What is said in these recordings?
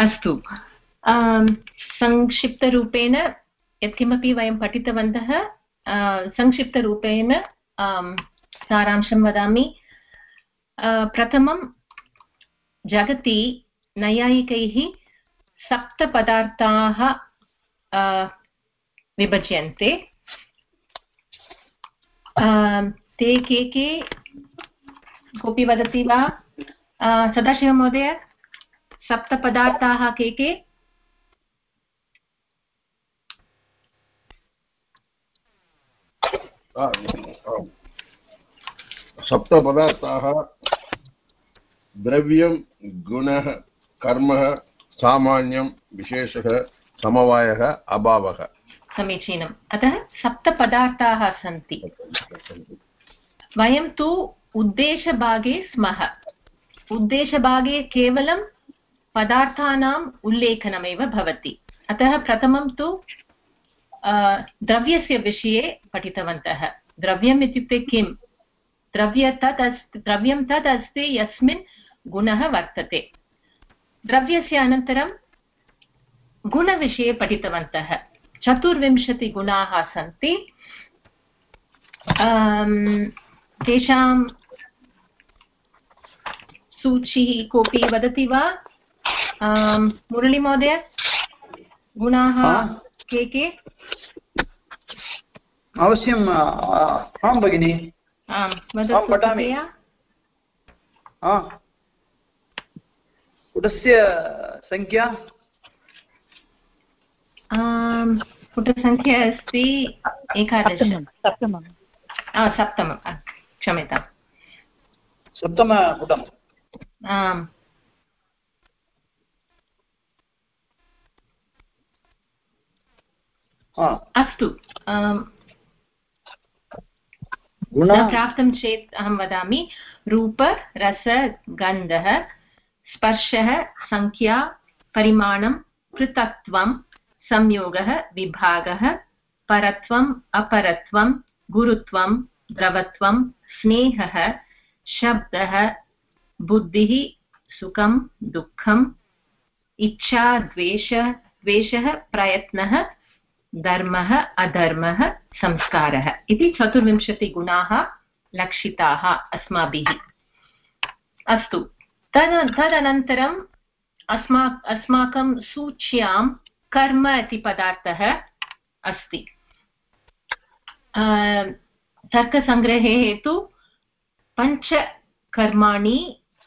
अस्तु, संक्षिप्तरूपेण यत्किमपि वयं पठितवन्तः संक्षिप्तरूपेण सारांशं वदामि। प्रथमं जगति नैयायिकैः 7 पदार्थाः विभज्यन्ते। ते के कोऽपि वदति वा? सदाशिवमहोदय, 7 पदार्थाः के? सप्तपदार्थाः द्रव्यं, गुणः, कर्म, सामान्यं, विशेषः, समवायः, अभावः। समीचीनम्। अतः 7 पदार्थाः सन्ति। वयं तु उद्देशभागे स्मः। उद्देशभागे केवलं पदार्थानाम् उल्लेखनमेव भवति। अतः प्रथमं तु द्रव्यस्य विषये पठितवन्तः। द्रव्यम् इत्युक्ते किं? द्रव्यं तद् अस्ति यस्मिन् गुणः वर्तते। द्रव्यस्य अनन्तरं गुणविषये पठितवन्तः। 24 गुणाः सन्ति। तेषां सूचिः कोऽपि वदति वा? मुरळीमहोदय, गुणाः के? अवश्यम्। आं भगिनि, पठामि। पुटस्य संख्या? पुटसङ्ख्या अस्ति 11। सप्तमं, क्षम्यताम्, 7 पुटम्। आम्, अस्तु। न प्राप्तं चेत् अहं वदामि। रूप, रस, गन्धः, स्पर्शः, संख्या, परिमाणं, पृथक्त्वं, संयोगः, विभागः, परत्वम्, अपरत्वं, गुरुत्वं, द्रवत्वं, स्नेहः, शब्दः, बुद्धिः, सुखं, दुःखम्, इच्छा, द्वेषः, प्रयत्नः, धर्मः, अधर्मः, संस्कारः इति 24 गुणाः लक्षिताः अस्माभिः। अस्तु, तदनन्तरम् अस्माकं सूच्यां कर्म इति पदार्थः अस्ति। तर्कसङ्ग्रहे हेतु 5 कर्माणि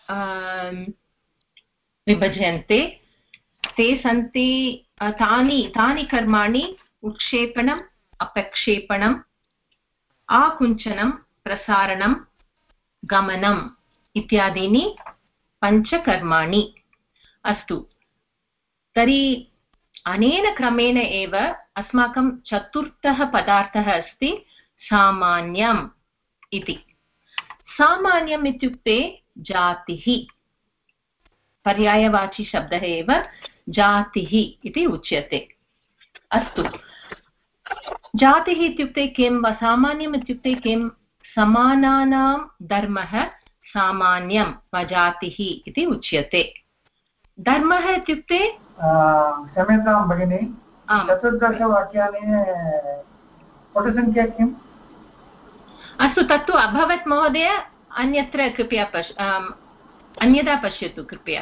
विभज्यन्ते। ते सन्ति तानि कर्माणि: उत्क्षेपणम्, अपक्षेपणम्, आकुञ्चनं, प्रसारणं, गमनम् इत्यादीनि 5 कर्माणि। अस्तु, तर्हि अनेन क्रमेण एव अस्माकं 4थः पदार्थः अस्ति सामान्यम् इति। सामान्यम् इत्युक्ते जातिः, पर्यायवाची शब्दः एव जातिः इति उच्यते। अस्तु, जातिः इत्युक्ते किं? सामान्यम् इत्युक्ते किं? समानानां धर्मः सामान्यं वा जातिः इति उच्यते। धर्मः इत्युक्ते, क्षम्यतां भगिनि, 14 वाक्यानि पुटसङ्ख्या किम्? अस्तु, तत्तु अभवत् महोदय। अन्यत्र कृपया अन्यदा पश्यतु कृपया।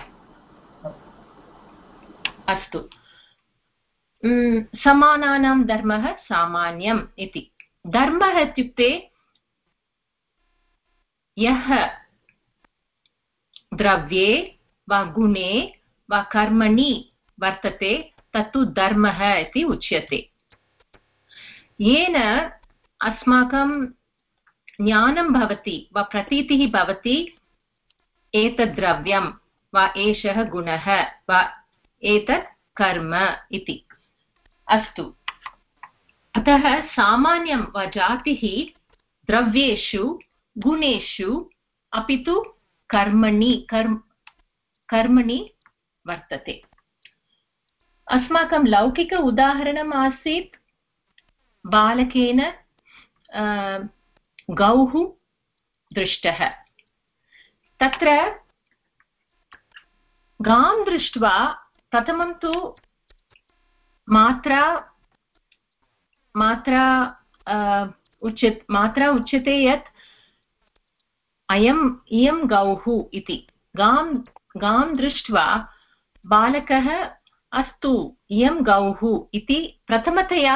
अस्तु, समानानां धर्मः सामान्यम् इति। धर्मः इत्युक्ते यः द्रव्ये वा गुणे वा कर्मणि वर्तते तत्तु धर्मः इति उच्यते। येन अस्माकं ज्ञानं भवति वा प्रतीतिः भवति, एतद् द्रव्यं वा एषः गुणः वा एतत् कर्म इति। अस्तु, अतः सामान्यं वा जातिः द्रव्येषु, गुणेषु अपि तु कर्मणि वर्तते। अस्माकं लौकिक उदाहरणम् आसीत् बालकेन गौः दृष्टः। तत्र गां दृष्ट्वा प्रथमं तु मात्रा उच्यते यत् इयं गौः इति। गां दृष्ट्वा बालकः अस्तु इयं गौः इति प्रथमतया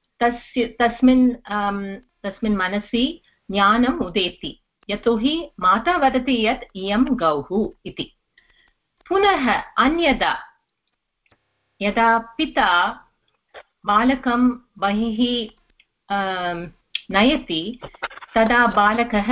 तस्मिन् मनसि ज्ञानम् उदेति, यतोहि माता वदति यत् इयं गौः इति। पुनः अन्यदा यदा पिता बालकं बहिः नयति तदा बालकः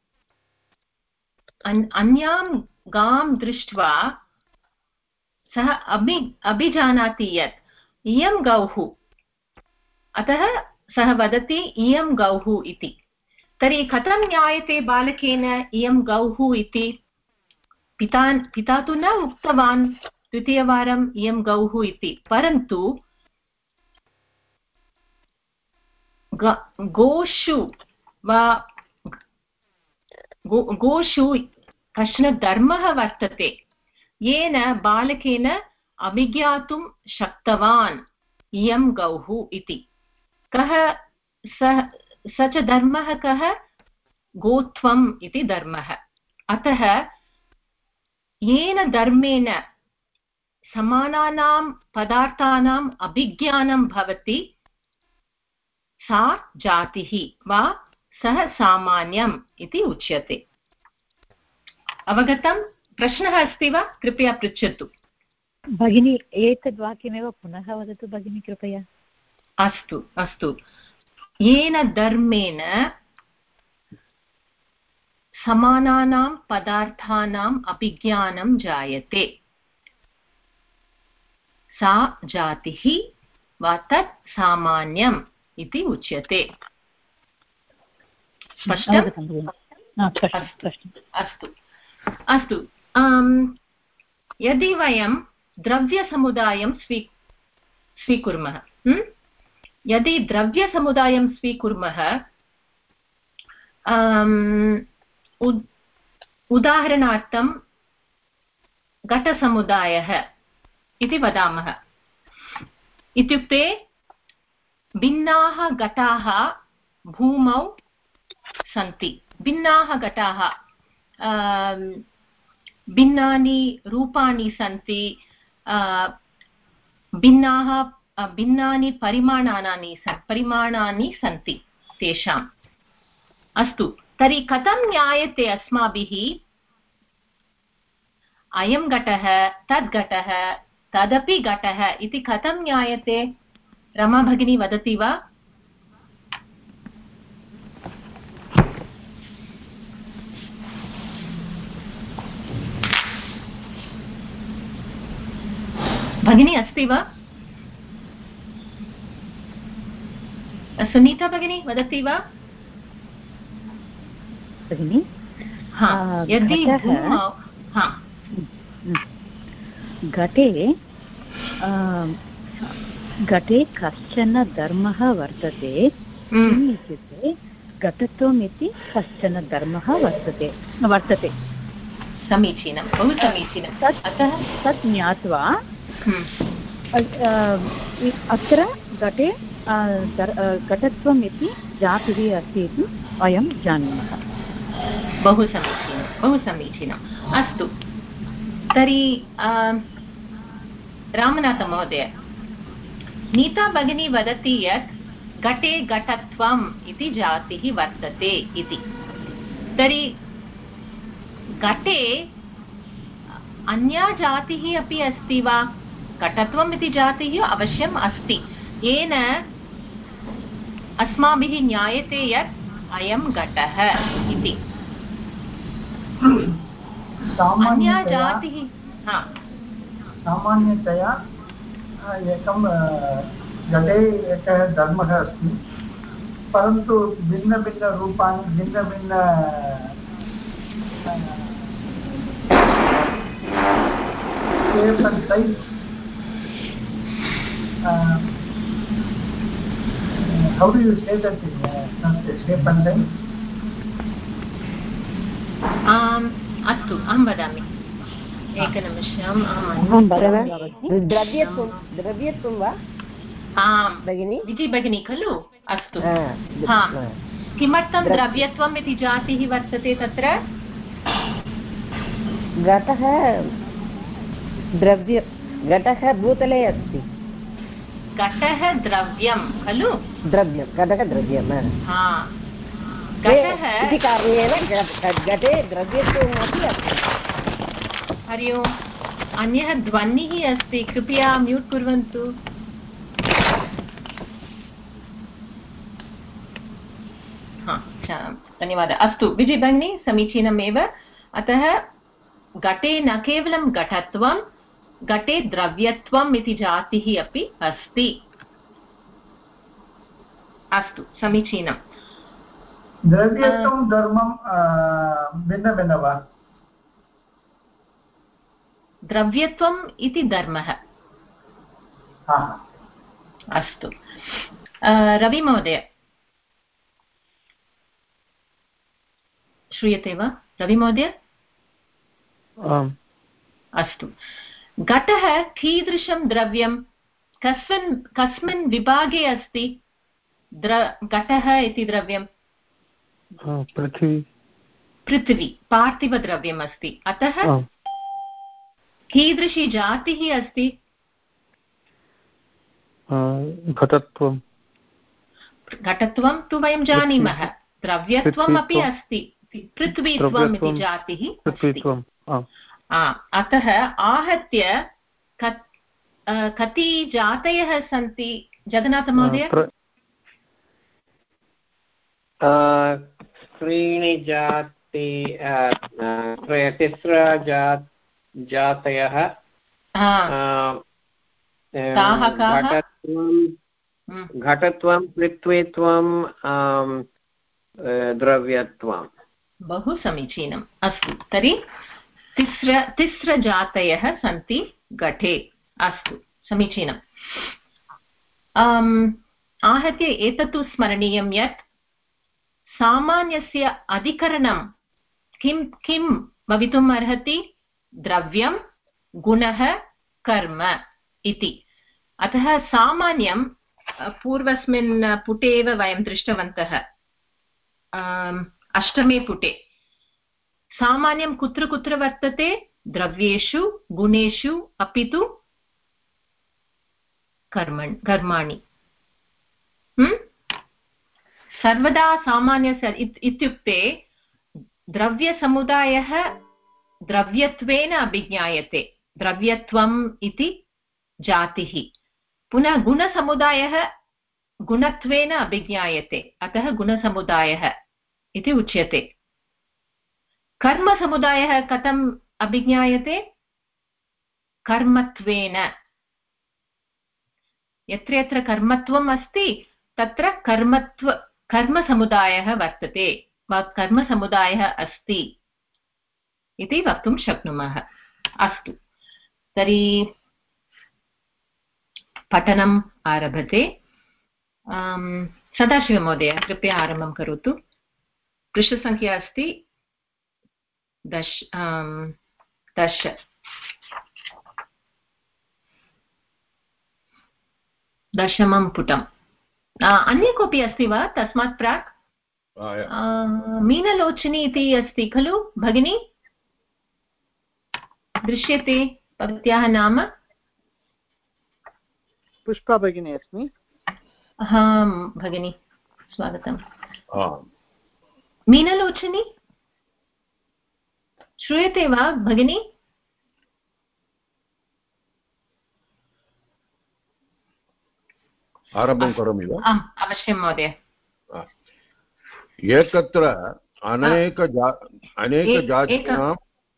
अन्यां गां दृष्ट्वा सः अभिजानाति यत् इयं गौः, अतः सः वदति इयं गौः इति। तर्हि कथं ज्ञायते बालकेन इयं गौः इति? पिता तु न उक्तवान् द्वितीयवारम् इयं गौः इति, परन्तु गोषु कश्चन धर्मः वर्तते येन बालकेन अभिज्ञातुं शक्तवान् इयं गौः इति। कः स च धर्मः? कः? गोत्वम् इति धर्मः। अतः येन धर्मेण समानानां पदार्थानाम् अभिज्ञानं भवति सा जातिः वा सः सामान्यम् इति उच्यते। अवगतं? प्रश्नः अस्ति वा? कृपया पृच्छतु भगिनी। एतद् वाक्यमेव पुनः वदतु भगिनी कृपया। अस्तु। येन धर्मेण समानानां पदार्थानाम् अभिज्ञानं जायते सा जातिः वा तत् सामान्यम् इति उच्यते। स्पष्टम्? अस्तु। यदि वयं द्रव्यसमुदायं स्वीकुर्मः, यदि द्रव्यसमुदायं स्वीकुर्मः, उदाहरणार्थं घटसमुदायः इति वदामः। इत्युक्ते भिन्नाः घटाः भूमौ सन्ति, भिन्नाः घटाः, भिन्नानि रूपाणि सन्ति, भिन्नानि परिमाणानि सन्ति तेषाम्। अस्तु, तर्हि कथं ज्ञायते अस्माभिः अयं घटः, तद् घटः, तदपि घटः इति कथं ज्ञायते? रमा भगिनी वदति वा? भगिनी अस्ति वा? सुनीता भगिनी वदति वा? भगिनी यदि घटे कश्चन धर्मः वर्तते, किम् इत्युक्ते घटत्वम् इति कश्चन धर्मः वर्तते। समीचीनं, बहु समीचीनं। तत् ज्ञात्वा अत्र घटे घटत्वम् इति जातिः अस्ति इति वयं जानीमः। बहु समीचीनम्। अस्तु, तर्हि रामनाथमहोदय, नीता भगिनी वदति यत् घटे घटत्वम् इति जातिः वर्तते इति। तर्हि घटे अन्या जातिः अपि अस्ति वा? घटत्वम् इति जातिः अवश्यम् अस्ति, येन अस्माभिः ज्ञायते यत् अयं घटः इति। अन्या जातिः सामान्यतया एकं घटे एकः धर्मः अस्ति, परन्तु भिन्नभिन्नरूपाणि, भिन्नभिन्न shape and size, how do you say that in shape and size? अस्तु, अहं वदामि। एकनिमिषम् द्रव्यत्वं वा आम् भगिनी विजि भगिनी खलु अस्तु किमर्थं द्रव्यत्वम् इति जातिः वर्तते तत्र घटः भूतले अस्ति घटः द्रव्यं खलु घटः द्रव्यं इति कारणेन घटे द्रव्यत्वम् अपि अस्ति हरि ओम् अन्यः ध्वनिः अस्ति कृपया म्यूट् कुर्वन्तु धन्यवादः अस्तु विजय भगिनी समीचीनमेव अतः घटे न केवलं घटत्वं घटे द्रव्यत्वम् इति जातिः अपि अस्ति अस्तु समीचीनं द्रव्यत्वं धर्मं भिन्नभिन्न वा द्रव्यत्वम् इति धर्मः अस्तु रवि महोदय श्रूयते वा रवि महोदय अस्तु घटः कीदृशं द्रव्यं कस्मिन् विभागे अस्ति घटः इति द्रव्यं पृथिवी पार्थिवद्रव्यम् अस्ति अतः कीदृशी जातिः अस्ति घटत्वं तु वयं जानीमः द्रव्यत्वम् अपि अस्ति पृथ्वीत्वम् इति जातिः अतः आहत्य कति जातयः सन्ति जगन्नाथमहोदय त्रीणि जातयः घटत्वं पृथ्वीत्वं द्रव्यत्वं बहु समीचीनम् अस्तु तर्हि तिस्रजातयः सन्ति घटे अस्तु समीचीनम् आहत्य एतत्तु स्मरणीयं यत् सामान्यस्य अधिकरणं किं भवितुम् अर्हति द्रव्यं गुणः कर्म इति अतः सामान्यं पूर्वस्मिन् पुटे एव वयं दृष्टवन्तः अष्टमे पुटे सामान्यं कुत्र कुत्र वर्तते द्रव्येषु गुणेषु अपि तु कर्माणि सर्वदा सामान्यस्य इत्युक्ते द्रव्यसमुदायः द्रव्यत्वेन अभिज्ञायते द्रव्यत्वम् इति जातिः पुनः गुणसमुदायः गुणत्वेन अभिज्ञायते अतः गुणसमुदायः इति उच्यते कर्मसमुदायः कथम् अभिज्ञायते कर्मत्वेन यत्र यत्र कर्मत्वम् अस्ति तत्र कर्मसमुदायः वर्तते कर्मसमुदायः अस्ति इति वक्तुं शक्नुमः अस्तु तर्हि पठनम् आरभते सदाशिवमहोदय कृपया आरम्भं करोतु पृष्ठसङ्ख्या अस्ति 10 दशमं पुटम् अन्य कोऽपि अस्ति वा तस्मात् प्राक् मीनलोचनी इति अस्ति खलु भगिनी दृश्यते भवत्याः नाम पुष्पा भगिनी अस्मि भगिनी स्वागतम् मीनलोचनी श्रूयते वा भगिनी आरम्भं करोमि वा अवश्यं महोदय एकत्र अनेकजातीनां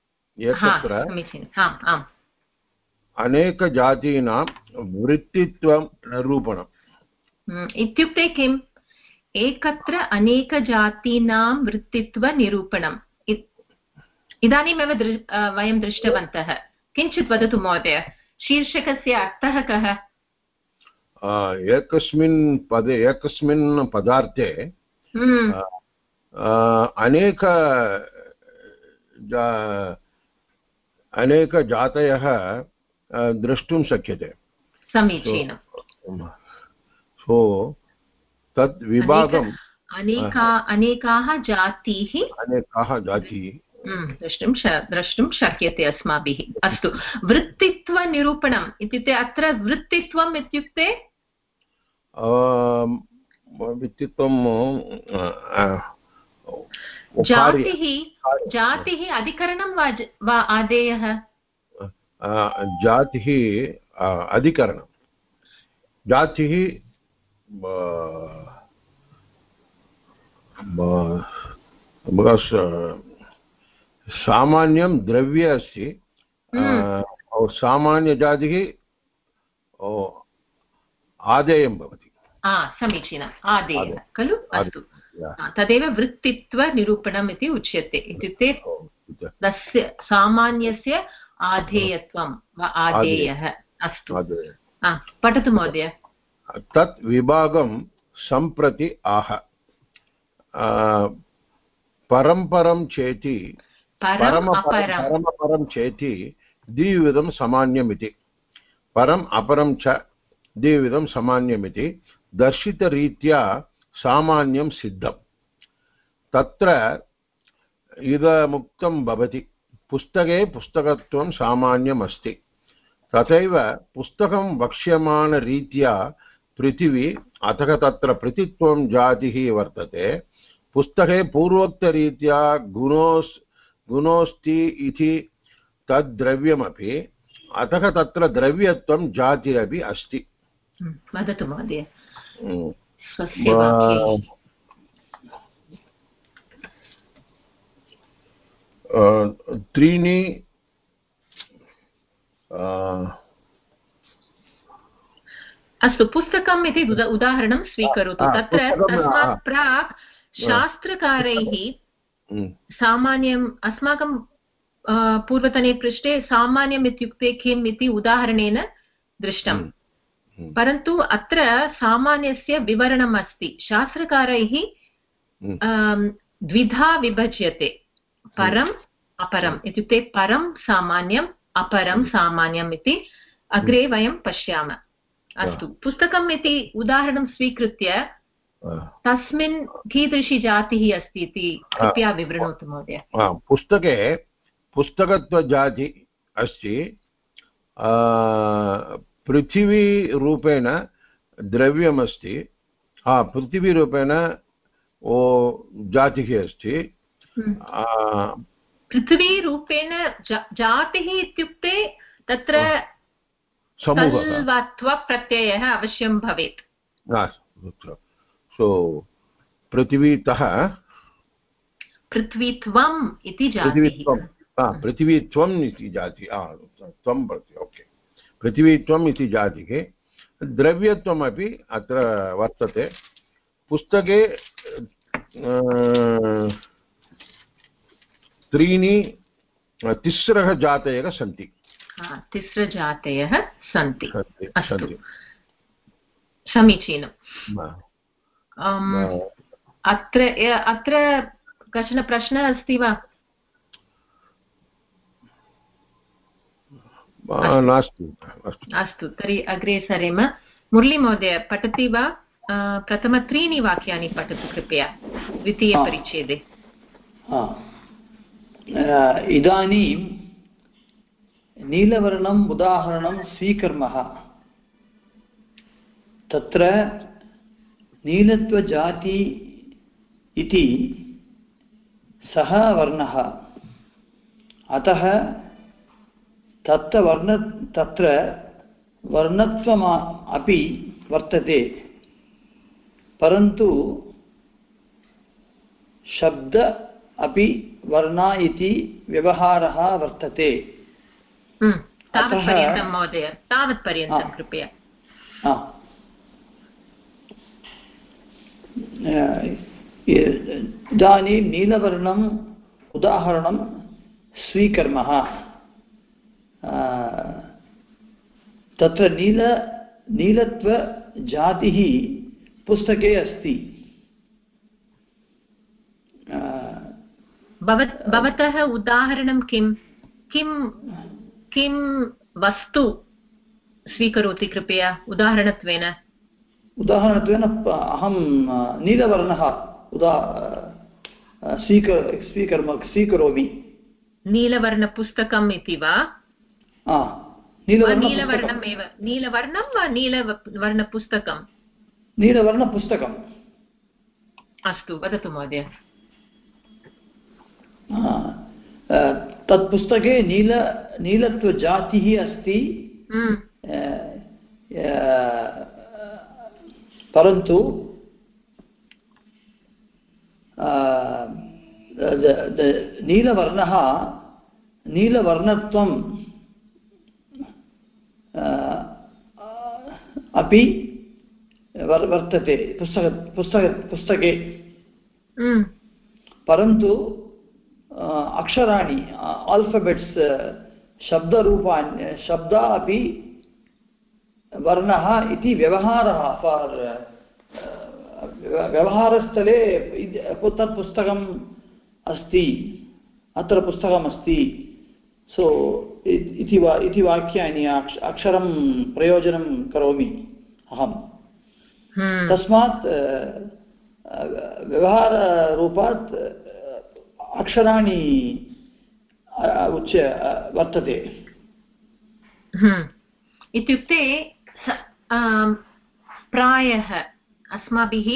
अनेकजातीनां वृत्तित्वं निरूपणम् इत्युक्ते किम् एकत्र अनेकजातीनां वृत्तित्वनिरूपणम् इदानीमेव वयं दृष्टवन्तः किञ्चित् वदतु महोदय शीर्षकस्य अर्थः कः एकस्मिन् पदार्थे अनेकजातयः द्रष्टुं शक्यते समीचीनम् सो तत् विभागम् अनेकाः जातीः द्रष्टुं शक्यते अस्माभिः अस्तु वृत्तित्वनिरूपणम् इत्युक्ते अत्र वृत्तित्वम् इत्युक्ते जातिः अधिकरणं वा आदेयः जातिः अधिकरणं जातिः सामान्यं द्रव्ये अस्ति सामान्यजातिः आदेयं भवति समीचीनम् आदेयः खलु अस्तु तदेव वृत्तित्वनिरूपणम् इति उच्यते इत्युक्ते तस्य सामान्यस्य आधेयत्वं वा आदेयः अस्तु पठतु महोदय तत् विभागं सम्प्रति आह परम्परं चेति परमपरं चेति द्विविधं सामान्यमिति परम् अपरं च द्विविधं सामान्यमिति दर्शितरीत्या सामान्यं सिद्धं तत्र इदमुक्तं भवति पुस्तके पुस्तकत्वं सामान्यम् अस्ति तथैव पुस्तकं वक्ष्यमाणरीत्या पृथिवी अतः तत्र पृथित्वं जातिः वर्तते पुस्तके पूर्वोक्तरीत्या गुणोऽस्ति इति तद्द्रव्यमपि अतः तत्र द्रव्यत्वं जातिरपि अस्ति वदतु महोदय त्रीणि अस्तु पुस्तकम् इति उदाहरणं स्वीकरोतु तत्र तस्मात् प्राक् शास्त्रकारैः सामान्यम् अस्माकं पूर्वतने पृष्ठे सामान्यम् इत्युक्ते किम् इति उदाहरणेन दृष्टम् परन्तु अत्र सामान्यस्य विवरणम् अस्ति शास्त्रकारैः द्विधा विभज्यते परम् अपरम् इत्युक्ते परं सामान्यम् अपरं सामान्यम् इति अग्रे वयं पश्यामः अस्तु पुस्तकम् इति उदाहरणं स्वीकृत्य तस्मिन् कीदृशी जातिः अस्ति इति कृपया विवृणोतु महोदय पुस्तके पुस्तकत्वजाति अस्ति पृथिवीरूपेण द्रव्यमस्ति पृथिवीरूपेण जातिः अस्ति पृथिवीरूपेण जातिः इत्युक्ते तत्र प्रत्ययः अवश्यं भवेत् सो पृथिवीतः पृथ्वीत्वम् इति जातिः पृथिवीत्वम् इति जातिः त्वं भवति ओके पृथिवीत्वम् इति जातिः द्रव्यत्वमपि अत्र वर्तते पुस्तके तिस्रः जातयः सन्ति तिस्रजातयः सन्ति अस्तु समीचीनम् अत्र कश्चन प्रश्नः अस्ति वा नास्ति अस्तु तर्हि अग्रे सरेम मुरली महोदय पठति वा प्रथम त्रीणि वाक्यानि पठतु कृपया द्वितीयपरिच्छेदे इदानीं नीलवर्णम् उदाहरणं स्वीकुर्मः तत्र नीलत्वजाति इति सः वर्णः अतः तत्र वर्णत्वम् अपि वर्तते परन्तु शब्द अपि वर्णा इति व्यवहारः वर्तते तावत्पर्यन्तं महोदय तावत्पर्यन्तं कृपया इदानीं नीलवर्णम् उदाहरणं स्वीकुर्मः तत्र नीलत्वजातिः पुस्तके अस्ति भवतः उदाहरणं किं किं वस्तु स्वीकरोति कृपया उदाहरणत्वेन अहं नीलवर्णः स्वीकरोमि नीलवर्णपुस्तकम् इति वा नीलवर्णमेव नीलवर्णं वा नीलवर्णपुस्तकं नीलवर्णपुस्तकम् अस्तु वदतु महोदय तत् पुस्तके नीलत्वजातिः अस्ति परन्तु नीलवर्णत्वं अपि वर्तते पुस्तके परन्तु अक्षराणि आल्फबेट्स् शब्दा अपि वर्णः इति व्यवहारः व्यवहारस्थले तत् पुस्तकम् अस्ति अत्र पुस्तकमस्ति सो इति वाक्यानि अक्षरं प्रयोजनं करोमि अहं तस्मात् व्यवहाररूपात् अक्षराणि वर्तते इत्युक्ते प्रायः अस्माभिः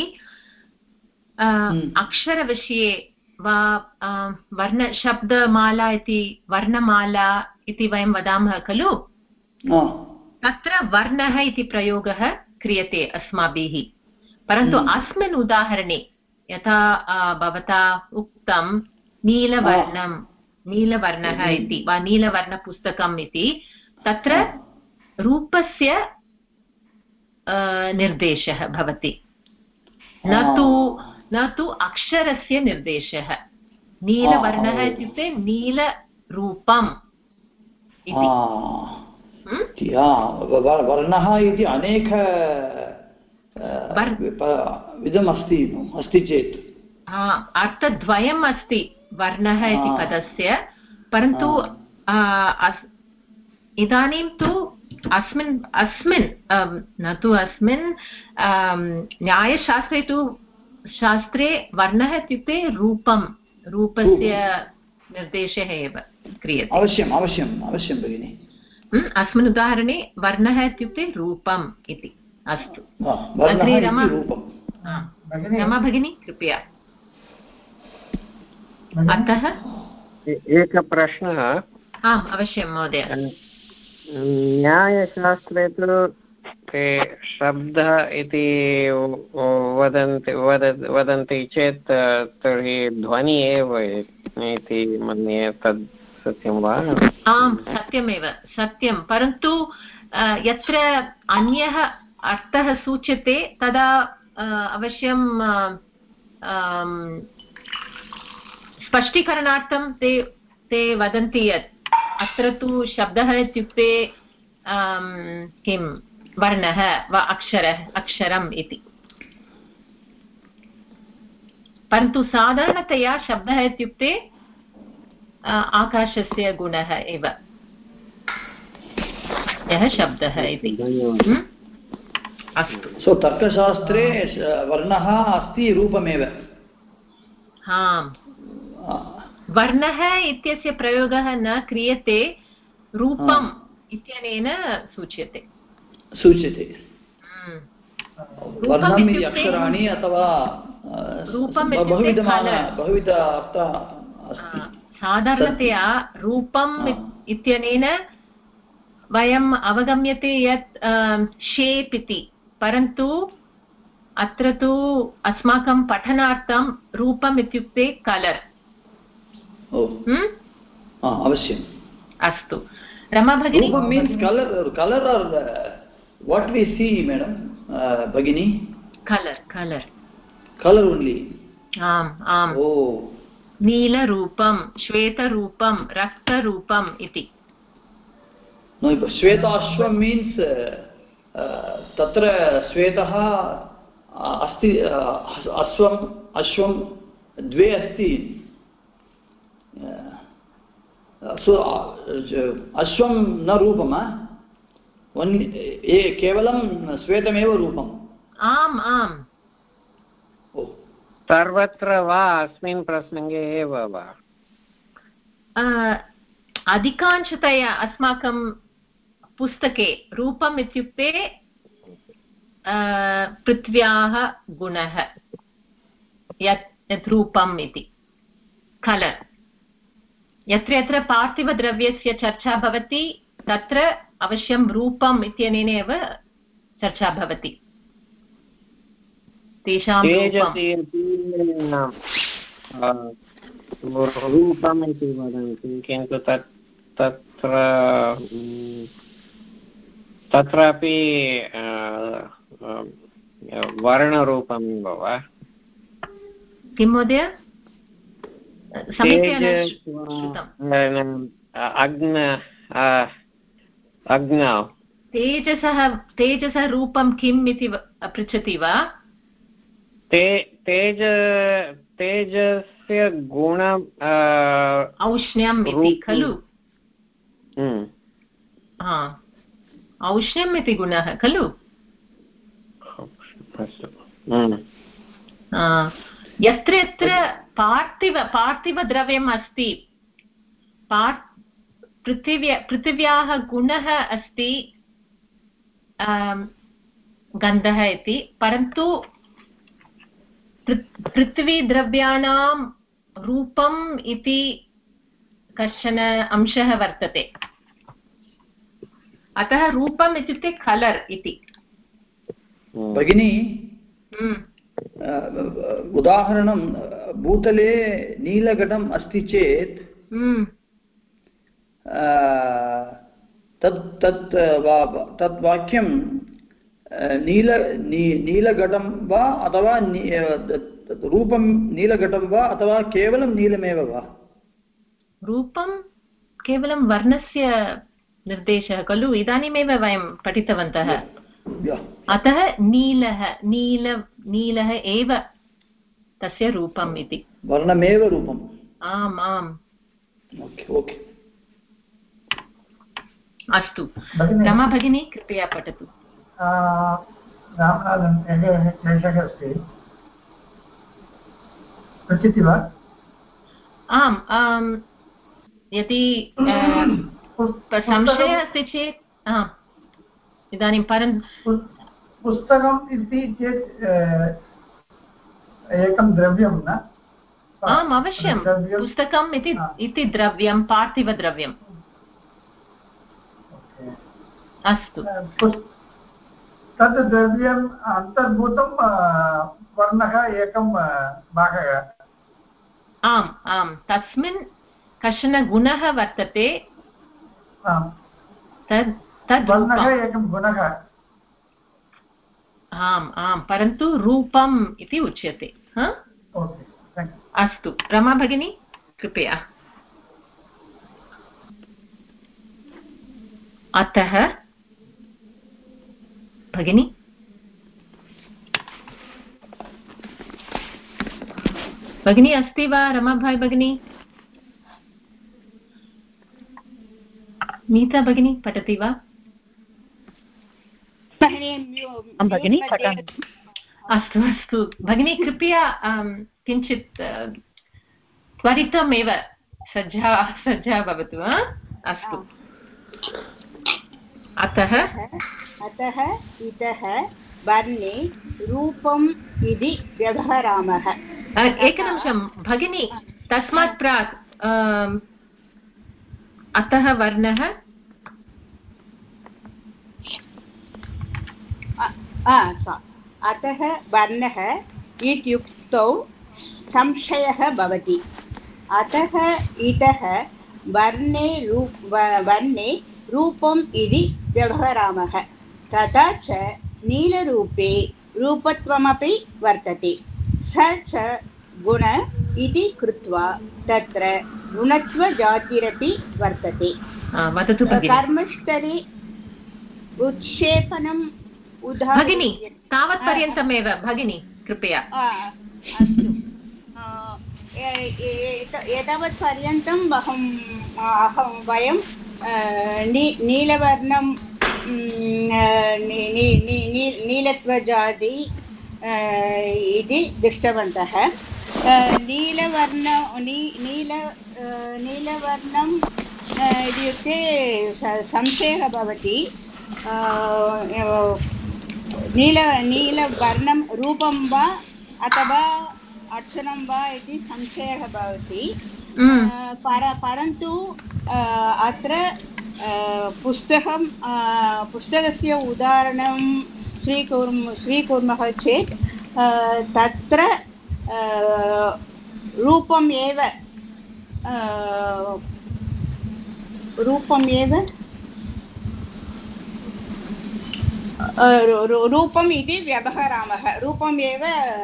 अक्षरविषये वा वर्णशब्दमाला इति वर्णमाला इति वयं वदामः खलु तत्र वर्णः इति प्रयोगः क्रियते अस्माभिः परन्तु अस्मिन् उदाहरणे यथा भवता उक्तं नीलवर्णः इति वा नीलवर्णपुस्तकम् इति तत्र रूपस्य निर्देशः भवति न तु अक्षरस्य निर्देशः नीलवर्णः इत्युक्ते नीलरूपम् इति वर्णः इति अनेक विधम् अस्ति चेत् अर्थद्वयम् अस्ति वर्णः इति पदस्य परन्तु इदानीं तु अस्मिन् न तु अस्मिन् न्यायशास्त्रे तु शास्त्रे वर्णः इत्युक्ते रूपस्य निर्देशः एव क्रियते अवश्यं भगिनि अस्मिन् उदाहरणे वर्णः इत्युक्ते रूपम् इति अस्तु रमा भगिनी कृपया अतः एकः प्रश्नः आम् अवश्यं महोदय न्यायशास्त्रे तु ते शब्दः इति वदन्ति चेत् तर्हि ध्वनि एव इति मन्ये तद् सत्यं वा आम् सत्यमेव सत्यं परन्तु यत्र अन्यः अर्थः सूच्यते तदा अवश्यं स्पष्टीकरणार्थं ते वदन्ति यत् अत्र तु शब्दः इत्युक्ते किं वर्णः वा अक्षरम् इति परन्तु साधारणतया शब्दः इत्युक्ते आकाशस्य गुणः एव यः शब्दः इति अस्तु सो तर्कशास्त्रे वर्णः अस्ति रूपमेव वर्णः इत्यस्य प्रयोगः न क्रियते रूपम् इत्यनेन सूच्यते वर्णम् इति अक्षराणि अथवा बहुविध अर्थः अस्ति साधारणतया रूपम् इत्यनेन वयम् अवगम्यते यत् शेप् इति परन्तु अत्र तु अस्माकं पठनार्थं रूपम् इत्युक्ते कलर् अवश्यम् अस्तु रमा भगिनी colour are what we see madam भगिनी कलर् ओन्ली आम् आम् नीलरूपं श्वेतरूपं रक्तरूपम् इति श्वेताश्वं मीन्स् तत्र श्वेतः अस्ति अश्वं द्वे अस्ति अश्वं न रूपम् केवलं श्वेतमेव रूपम् आम् आम् सर्वत्र वा अस्मिन् प्रसङ्गे एव वा अधिकांशतया अस्माकं पुस्तके रूपम् इत्युक्ते पृथ्व्याः गुणः यत् रूपम् इति कलर् यत्र यत्र पार्थिवद्रव्यस्य चर्चा भवति तत्र अवश्यं रूपम् इत्यनेन एव चर्चा भवति तेषां रूपम् इति वदन्ति किन्तु तत्रापि वर्णरूपम् वा किं महोदय अग्नौ तेजसः रूपं किम् इति पृच्छति वा तेजस्य गुण औष्ण्यम् इति खलु औष्ण्यम् इति गुणः खलु यत्र यत्र पार्थिवद्रव्यम् अस्ति पृथिव्याः गुणः अस्ति गन्धः इति परन्तु पृथ्वीद्रव्याणां रूपम् इति कश्चन अंशः वर्तते अतः रूपम् इत्युक्ते कलर् इति भगिनी उदाहरणं भूतले नीलघटम् अस्ति चेत् तत् वाक्यं नीलघटं वा अथवा रूपं नीलघटं वा अथवा केवलं नीलमेव वा रूपं केवलं वर्णस्य निर्देशः खलु इदानीमेव वयं पठितवन्तः अतः नीलः एव तस्य रूपम् इति वर्णमेव रूपम् आम् आम् ओके अस्तु रमा भगिनी कृपया पठतु रामनाथन् एकः क्लेशः अस्ति पृच्छति वा आम् यदि संशयः अस्ति चेत् इदानीं पुस्तकम् इति चेत् एकं द्रव्यं न आम् अवश्यं पुस्तकम् इति द्रव्यं पार्थिवद्रव्यम् अस्तु तद् द्रव्यम् अन्तर्भूतं वर्णः एकं भागः आम् आम् तस्मिन् कश्चन गुणः वर्तते तद् वर्णः एकं गुणः आम् आम् परन्तु रूपम् इति उच्यते अस्तु रमा भगिनी कृपया अतः भगिनी भगिनी अस्ति वा रमाभाई भगिनी नीता भगिनी पठति वा भगिनी अस्तु अस्तु भगिनी कृपया किञ्चित् त्वरितमेव सज्जा भवतु अस्तु अतः इतः वर्णे रूपम् इति व्यवहरामः एकनिमिषं भगिनी तस्मात् प्राक् अतः वर्णः अतः वर्णः इत्युक्तौ संशयः भवति अतः इतः वर्णे रूपम् इति व्यवहरामः तथा च नीलरूपे रूपत्वमपि वर्तते स च गुण इति कृत्वा तत्र गुणत्वजातिरपि वर्तते कर्मस्थले उत्क्षेपणम् भगिनी तावत्पर्यन्तमेव भगिनी कृपया अस्तु एतावत् पर्यन्तम् वयं नीलवर्णं नीलत्वजाति इति दृष्टवन्तः नीलवर्णम् इत्युक्ते संशयः भवति नीलवर्णं रूपं वा अथवा अक्षरं वा इति संशयः भवति परन्तु अत्र पुस्तकस्य उदाहरणं स्वीकुर्मः चेत् तत्र रूपम् इति व्यवहरामः रूपम् एव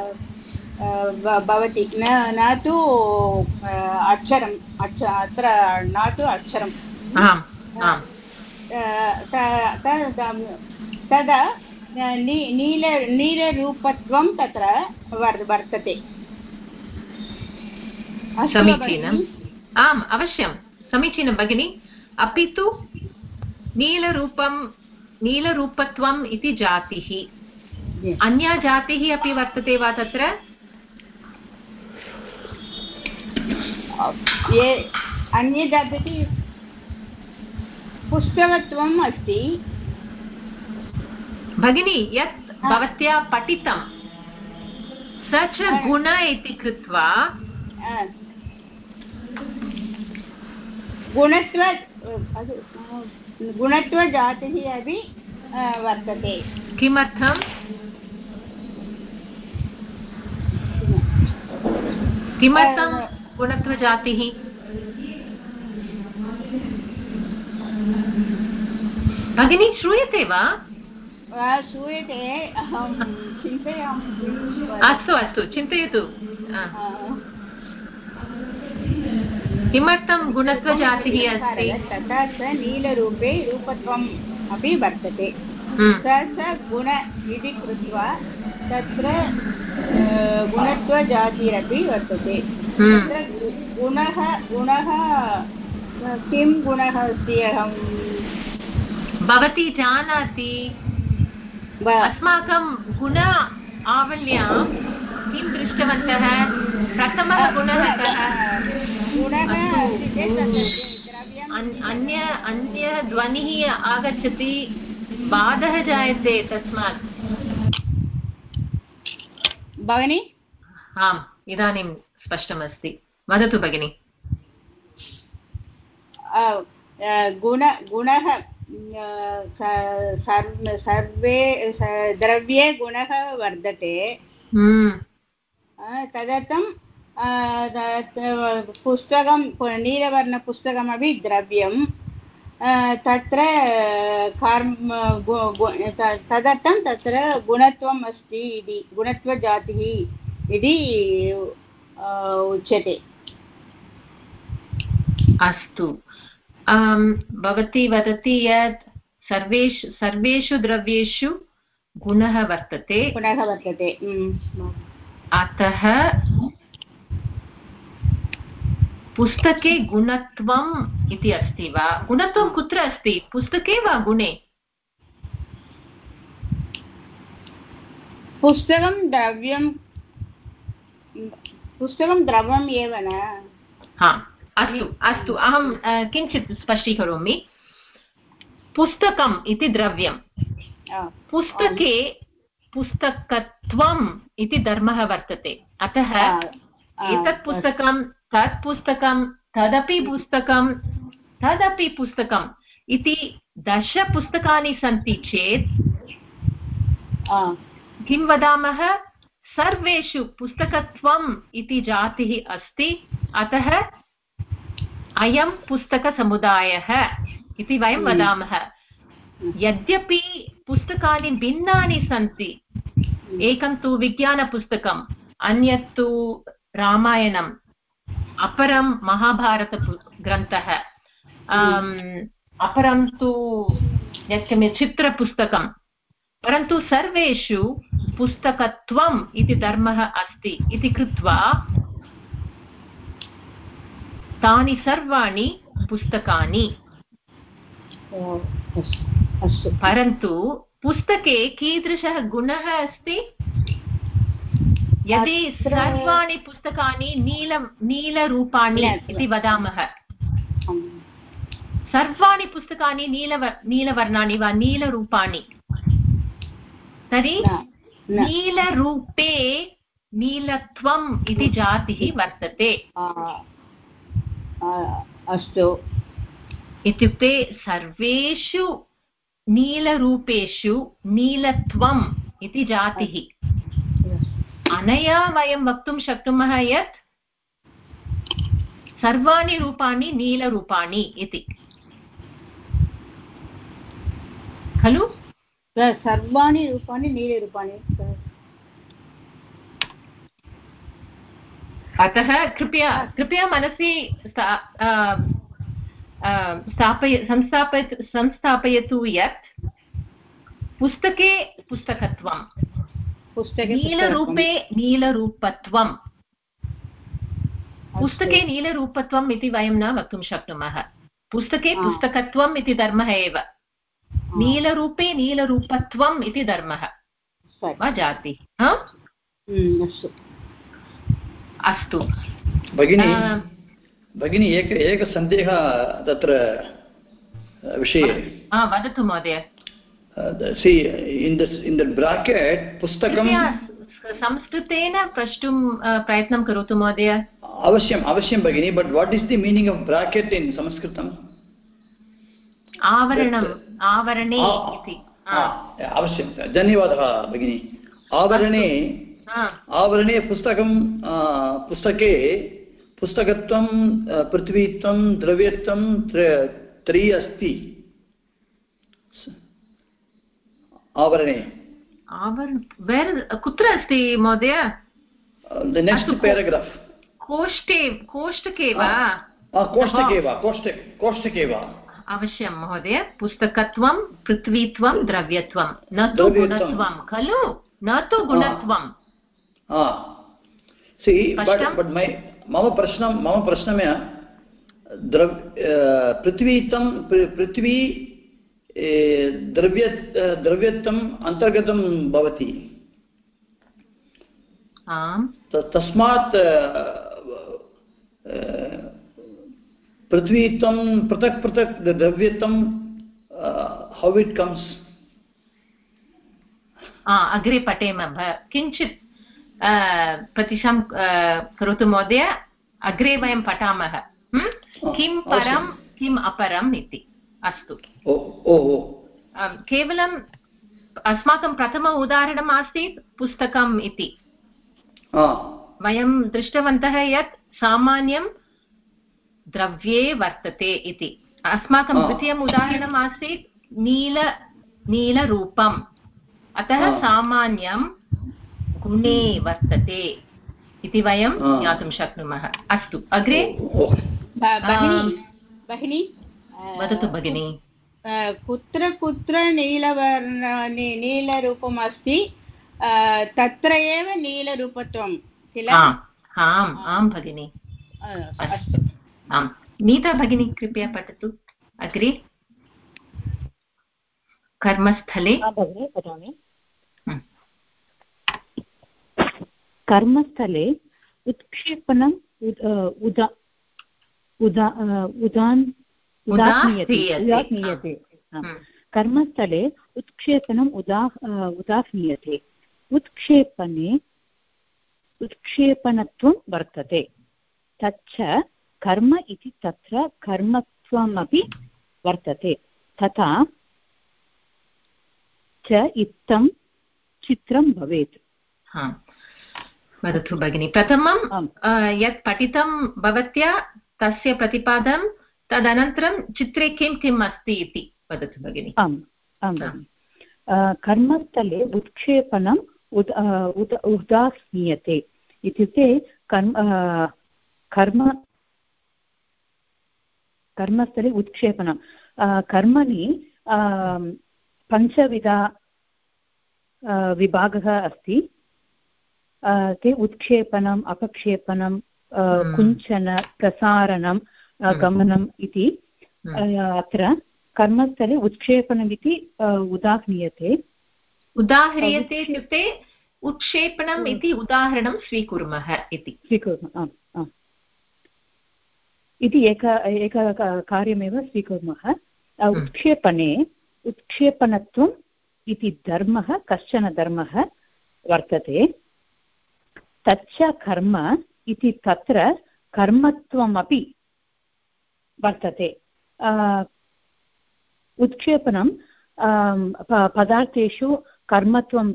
भवति न तु अक्षरम् अत्र न तु अक्षरं तदा नीलरूपत्वं तत्र वर्तते समीचीनम् आम् अवश्यं समीचीनं भगिनि अपि तु नीलरूपत्वम् इति जातिः अन्या जातिः अपि वर्तते वा तत्र अन्य जातिः पुस्तकत्वम् अस्ति भगिनी यत् भवत्या पठितं स च गुण इति कृत्वा गुणत्वजातिः अपि वर्तते किमर्थं गुणत्वजातिः भगिनी श्रूयते वा श्रूयते अहं चिन्तयामि अस्तु चिन्तयतु किमर्थं गुणत्वजातिः अस्ति तथा च नीलरूपे रूपत्वम् अपि वर्तते स च गुण इति कृत्वा तत्र गुणत्वजातिरपि वर्तते तत्र गुणः किं गुणः अस्ति अहं भवती जानाति अस्माकं गुण आवल्यां किं दृष्टवन्तः प्रथमः गुणः कः अन्य ध्वनिः आगच्छति बाधः जायते तस्मात् भगिनी आम् इदानीं स्पष्टमस्ति वदतु भगिनी गुणः सर्वे द्रव्ये गुणः वर्धते तदर्थं पुस्तकं नीलवर्णपुस्तकमपि द्रव्यं तत्र तदर्थं तत्र गुणत्वम् अस्ति इति गुणत्वजातिः इति उच्यते अस्तु भवती वदति यत् सर्वेषु द्रव्येषु गुणः वर्तते अतः पुस्तके गुणत्वम् इति अस्ति वा गुणत्वं कुत्र अस्ति पुस्तके वा गुणे पुस्तकं द्रव्यम् एव न अस्तु अहं किञ्चित् स्पष्टीकरोमि पुस्तकम् इति द्रव्यं पुस्तके पुस्तकत्वम् इति धर्मः वर्तते अतः एतत् पुस्तकं तत् पुस्तकं तदपि पुस्तकम् इति 10 पुस्तकानि सन्ति चेत् किं वदामः सर्वेषु पुस्तकत्वम् इति जातिः अस्ति अतः अयं पुस्तकसमुदायः इति वयं वदामः यद्यपि पुस्तकानि भिन्नानि सन्ति एकं तु विज्ञानपुस्तकम् अन्यत् तु रामायणम् अपरं महाभारतग्रन्थः अपरं तु चित्रपुस्तकं परन्तु सर्वेषु पुस्तकत्वम् इति धर्मः अस्ति इति कृत्वा तानि सर्वाणि पुस्तकानि। परन्तु पुस्तके कीदृशः गुणः अस्ति? यदि सर्वाणि पुस्तकानि नीलरूपाणि इति वदामः, सर्वाणि पुस्तकानि नीलवर्णानि वा नीलरूपाणि, तर्हि नीलरूपे नीलत्वम् इति जातिः वर्तते। अस्तु, इत्युक्ते सर्वेषु नीलरूपेषु नीलत्वम् इति जातिः। अनया वयं वक्तुं शक्नुमः यत् सर्वाणि रूपाणि नीलरूपाणि इति, खलु? सर्वाणि रूपाणि नीलरूपाणि। अतः कृपया मनसि संस्थापयतु यत् पुस्तके पुस्तकत्वं, नीलरूपे नीलरूपत्वं। पुस्तके नीलरूपत्वम् इति वयं न वक्तुं शक्नुमः। पुस्तके पुस्तकत्वम् इति धर्मः एव, नीलरूपे नीलरूपत्वम् इति धर्मः वा जातिः। अस्तु भगिनी, एकः सन्देहः तत्र विषये। वदतु महोदय। See, in the bracket पुस्तकं संस्कृतेन प्रष्टुं प्रयत्नं करोतु महोदय। अवश्यं भगिनी, but what is the meaning of bracket in संस्कृतम्? आवरणम्, आवरणे इति। अवश्यं, धन्यवादः भगिनी। आवरणे पुस्तकं, पुस्तके पुस्तकत्वं, पृथ्वीत्वं, द्रव्यत्वं त्रि अस्ति आवरणे। कुत्र अस्ति महोदय? Next paragraph. कोष्टके वा? कोष्टके वा? अवश्यं महोदय। पुस्तकत्वं, पृथ्वीत्वं, द्रव्यत्वं, न तु गुणत्वं, खलु? न तु गुणत्वं। मम प्रश्नः पृथ्वी द्रव्यत्वम् अन्तर्गतं भवति, तस्मात् पृथ्वीत्वं पृथक् पृथक् द्रव्यत्वं हौ इट् कम्स्? अग्रे पठेम, किञ्चित् प्रतीक्षां करोतु महोदय। अग्रे वयं पठामः किं परं किम् अपरम् इति। अस्तु, केवलम् अस्माकं प्रथम उदाहरणम् आसीत् पुस्तकम् इति। वयं दृष्टवन्तः यत् सामान्यं द्रव्ये वर्तते इति। अस्माकं द्वितीयम् उदाहरणम् आसीत् नीलरूपम्, अतः सामान्यं गुणे वर्तते इति वयं ज्ञातुं शक्नुमः। अस्तु, अग्रे भगिनी वदतु भगिनी। कुत्र कुत्र नीलरूपम् अस्ति तत्र एव नीलरूपत्वं किल? आं भगिनी। अस्तु, आम्। नीता भगिनी कृपया पठतु अग्रे। कर्मस्थले भगिनी पठामि। कर्मस्थले उत्क्षेपणम् उदाह्नीयते। कर्मस्थले उत्क्षेपणम् उदाह्नीयते। उत्क्षेपणत्वं वर्तते, तच्च कर्म इति तत्र कर्मत्वमपि वर्तते। तथा च इत्थं चित्रं भवेत्। वदतु भगिनी। प्रथमं यत् पठितं भवत्या तस्य प्रतिपादनं, तदनन्तरं चित्रे किं किम् अस्ति इति वदतु भगिनी। आम् भगिनि। कर्मस्थले उत्क्षेपणम् उदाह्नीयते इत्युक्ते कर्मस्थले उत्क्षेपणं कर्मणि पञ्चविधा विभागः अस्ति। ते उत्क्षेपणम्, अपक्षेपणं, कुञ्चन प्रसारणं गमनम् इति अत्र कर्मस्थले उत्क्षेपणमिति उदाह्रियते इत्युक्ते उत्क्षेपणम् इति उदाहरणं स्वीकुर्मः इति इति एक कार्यमेव स्वीकुर्मः उत्क्षेपणे उत्क्षेपणत्वम् इति धर्मः कश्चन धर्मः वर्तते तच्च कर्म इति तत्र कर्मत्वमपि वर्तते उत्क्षेपणं पदार्थेषु कर्मत्वम्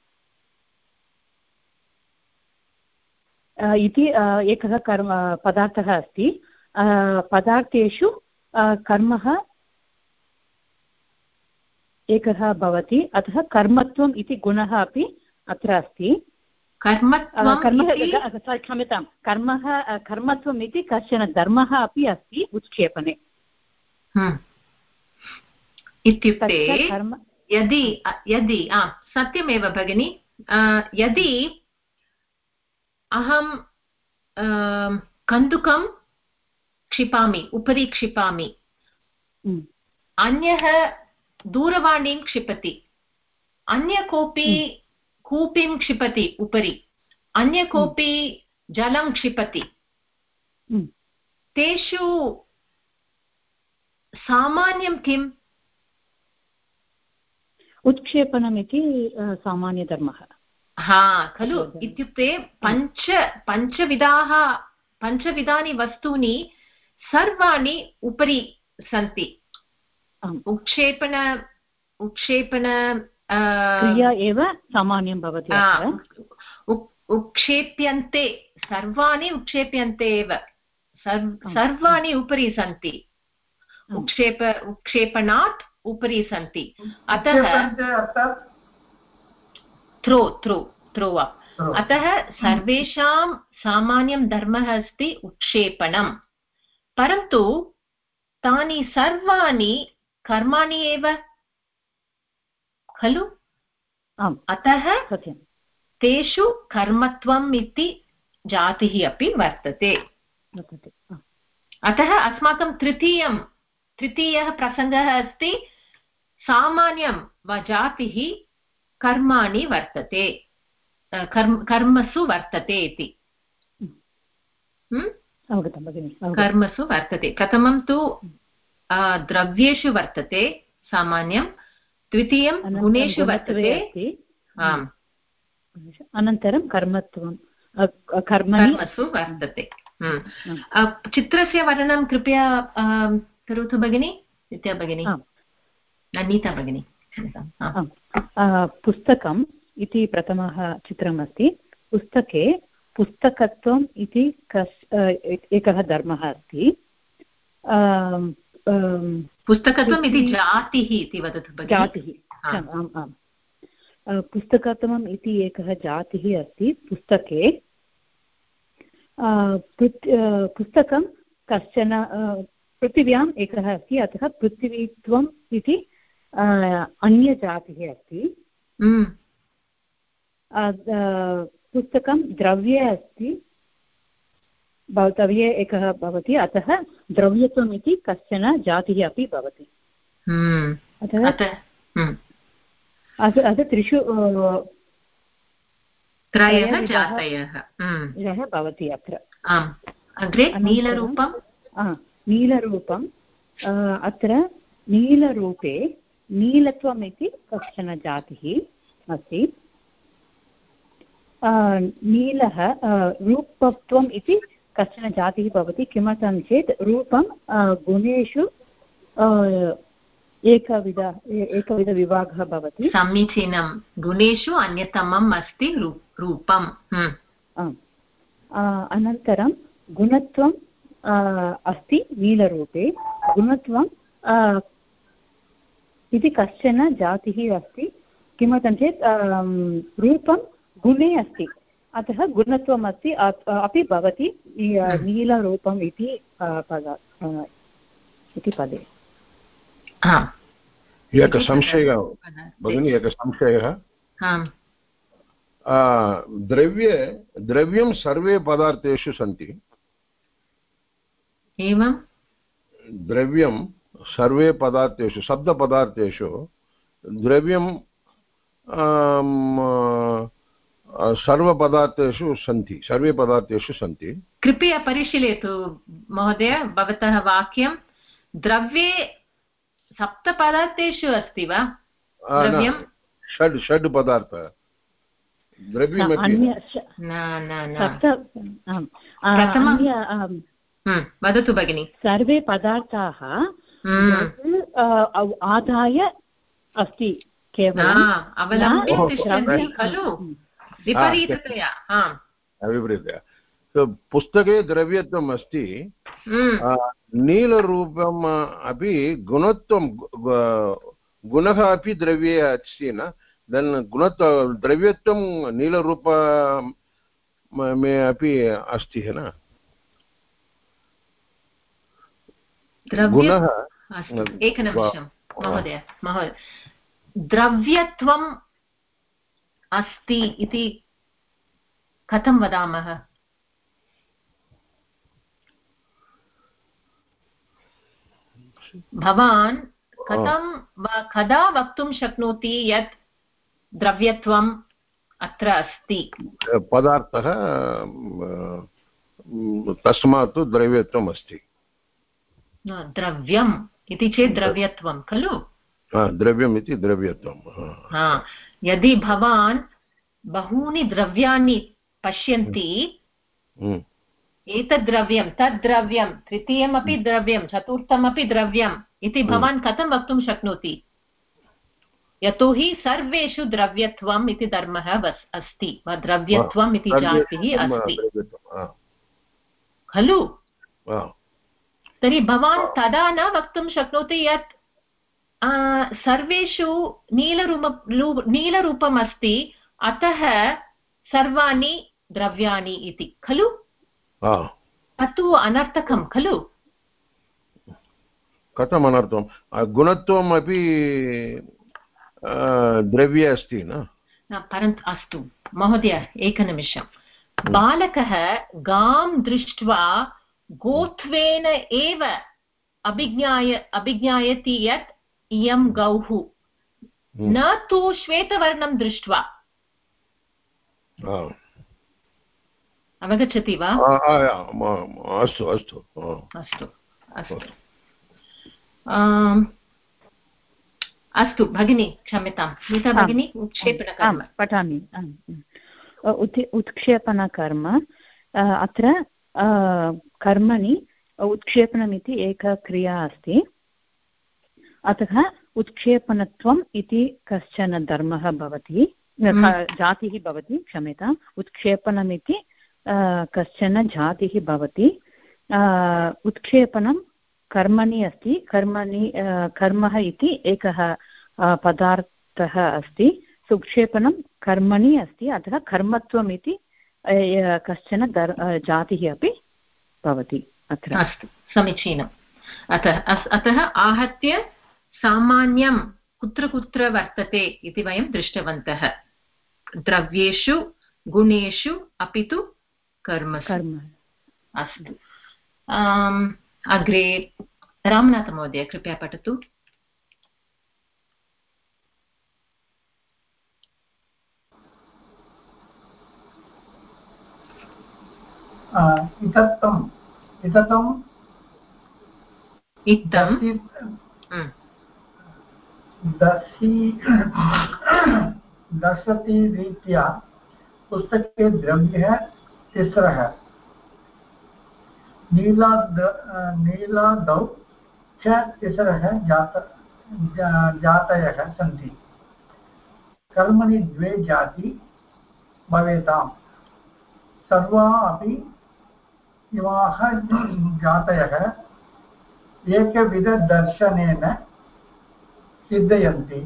इति एकः कर्म पदार्थः अस्ति पदार्थेषु कर्मः एकः भवति अतः कर्मत्वम् इति गुणः अपि अत्र अस्ति क्षम्यतां कर्मत्वम् इति कश्चन धर्मः अपि अस्ति उत्क्षेपणे इत्युक्ते यदि सत्यमेव भगिनि यदि अहं कन्दुकं क्षिपामि उपरि क्षिपामि अन्यः दूरवाणीं क्षिपति अन्य कोऽपि कूपीं क्षिपति उपरि अन्य कोऽपि जलं क्षिपति तेषु सामान्यं किम् उत्क्षेपणमिति सामान्यधर्मः खलु इत्युक्ते पञ्चविधानि वस्तूनि सर्वाणि उपरि सन्ति उत्क्षेपण क्रिया एव सामान्यं भवति उत्क्षेप्यन्ते सर्वाणि उत्क्षेप्यन्ते एव सर्वाणि उपरि सन्ति उत्क्षेपणात् उपरि सन्ति अतः थ्रो अप् अतः सर्वेषां सामान्यं धर्मः अस्ति उत्क्षेपणं परन्तु तानि सर्वाणि कर्माणि एव खलु अतः तेषु कर्मत्वम् इति जातिः अपि वर्तते अतः अस्माकं तृतीयः प्रसङ्गः अस्ति सामान्यं वा जातिः कर्माणि वर्तते कर्मसु वर्तते इति कर्मसु वर्तते प्रथमं तु द्रव्येषु वर्तते सामान्यं द्वितीयं गुणेषु वर्तते अनन्तरं कर्मसु वर्तते चित्रस्य वर्णनं कृपया करोतु भगिनी नित्या भगिनी नीता भगिनी पुस्तकम् इति प्रथमः चित्रमस्ति पुस्तके पुस्तकत्वम् इति एकः धर्मः अस्ति पुस्तकत्वम् इति जातिः इति वदतु जातिः पुस्तकत्वम् इति एकः जातिः अस्ति पुस्तके पुस्तकं कश्चन पृथिव्याम् एकः अस्ति अतः पृथिवीत्वम् इति अन्यजातिः अस्ति पुस्तकं द्रव्ये अस्ति द्रव्ये एकः भवति अतः द्रव्यत्वम् इति कश्चन जातिः अपि भवति अतः त्रिषु त्रयः जातयः भवति अत्र अग्रे नीलरूपम् अत्र नीलरूपे नीलत्वम् इति कश्चन जातिः अस्ति नीलः रूपत्वम् इति कश्चन जातिः भवति किमर्थं चेत् रूपं गुणेषु एकविधविभागः भवति समीचीनं गुणेषु अन्यतमम् अस्ति रूपम् अनन्तरं गुणत्वम् अस्ति नीलरूपे गुणत्वं इति कश्चन जातिः अस्ति किमर्थं चेत् रूपं गुणे अस्ति अतः गुणत्वम् अस्ति अपि भवति नीलरूपम् इति पदे एकः संशयः भगिनी एकः संशयः द्रव्यं सर्वे पदार्थेषु सन्ति एवं द्रव्यं सर्वे पदार्थेषु शब्दपदार्थेषु द्रव्यं सर्वपदार्थेषु सन्ति सर्वे पदार्थेषु सन्ति। कृपया परिशीलयतु महोदय भवतः वाक्यं द्रव्ये सप्तपदार्थेषु अस्ति वा द्रव्यं षड् पदार्थः द्रव्यमपि वदतु भगिनि सर्वे पदार्थाः आदाय अस्ति केवलम् अवलम्ब्य तिष्ठन्ति खलु विपरीततया विपरीततया पुस्तके द्रव्यत्वम् अस्ति नीलरूपम् अपि गुणत्वं गुणः अपि द्रव्ये अस्ति न गुणत्व द्रव्यत्वं नीलरूप में अपि अस्ति है न गुणः एकनिमिषं महोदय द्रव्यत्वम् अस्ति इति कथं वदामः भवान् कथं कदा वक्तुं शक्नोति यत् द्रव्यत्वम् अत्र अस्ति पदार्थः तस्मात् द्रव्यत्वम् अस्ति द्रव्यम् इति चेत् द्रव्यत्वं खलु द्रव्यम् इति द्रव्यत्वं यदि भवान् बहूनि द्रव्याणि पश्यन्ति एतद् द्रव्यं तद् द्रव्यं तृतीयमपि द्रव्यं चतुर्थमपि द्रव्यम् इति भवान् कथं वक्तुं शक्नोति यतोहि सर्वेषु द्रव्यत्वम् इति धर्मः अस्ति वा द्रव्यत्वम् इति जातिः अस्ति खलु तर्हि भवान् तदा न वक्तुं शक्नोति यत् सर्वेषु नीलरूपम् अस्ति अतः सर्वाणि द्रव्याणि इति खलु तत्तु अनर्थकं खलु कथम् अनर्थं गुणत्वम् अपि द्रव्ये अस्ति न परन्तु अस्तु महोदय एकनिमिषं बालकः गां दृष्ट्वा गोत्वेन एव अभिज्ञायति यत् इयं गौः न तु श्वेतवर्णं दृष्ट्वा अवगच्छति वा अस्तु अस्तु अस्तु अस्तु अस्तु भगिनी क्षम्यतां नीता भगिनी उत्क्षेपणकर्म पठामि उत्क्षेपणकर्म अत्र कर्मणि उत्क्षेपणमिति एका क्रिया अस्ति अतः उत्क्षेपणत्वम् इति कश्चन धर्मः भवति जातिः भवति क्षम्यताम् उत्क्षेपणमिति कश्चन जातिः भवति उत्क्षेपणं कर्मणि अस्ति कर्मः इति एकः पदार्थः अस्ति उत्क्षेपणं कर्मणि अस्ति अतः कर्मत्वम् इति कश्चन जातिः अपि भवति अत्र अस्तु समीचीनम् अतः आहत्य सामान्यं कुत्र कुत्र वर्तते इति वयं दृष्टवन्तः द्रव्येषु गुणेषु अपि तु कर्मसु अस्तु अग्रे रामनाथमहोदय कृपया पठतु दर्शति रीत्या पुस्तके द्रव्यः तिस्रः नीलादौ च तिस्रः जातयः सन्ति कर्मणि द्वे जाति भवेताम् सर्वाः अपि इमाः जातयः एकविधदर्शनेन सिद्धयन्ति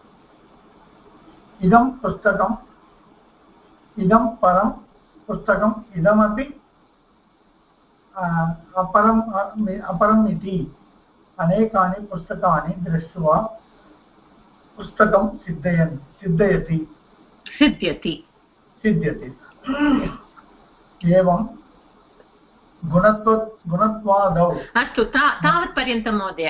इदं पुस्तकम् इदं परं पुस्तकम् इदमपि अपरम् इति अनेकानि पुस्तकानि दृष्ट्वा पुस्तकं सिद्ध्यति एवं गुणत्वादौ। अस्तु, तावत् पर्यन्तं महोदय।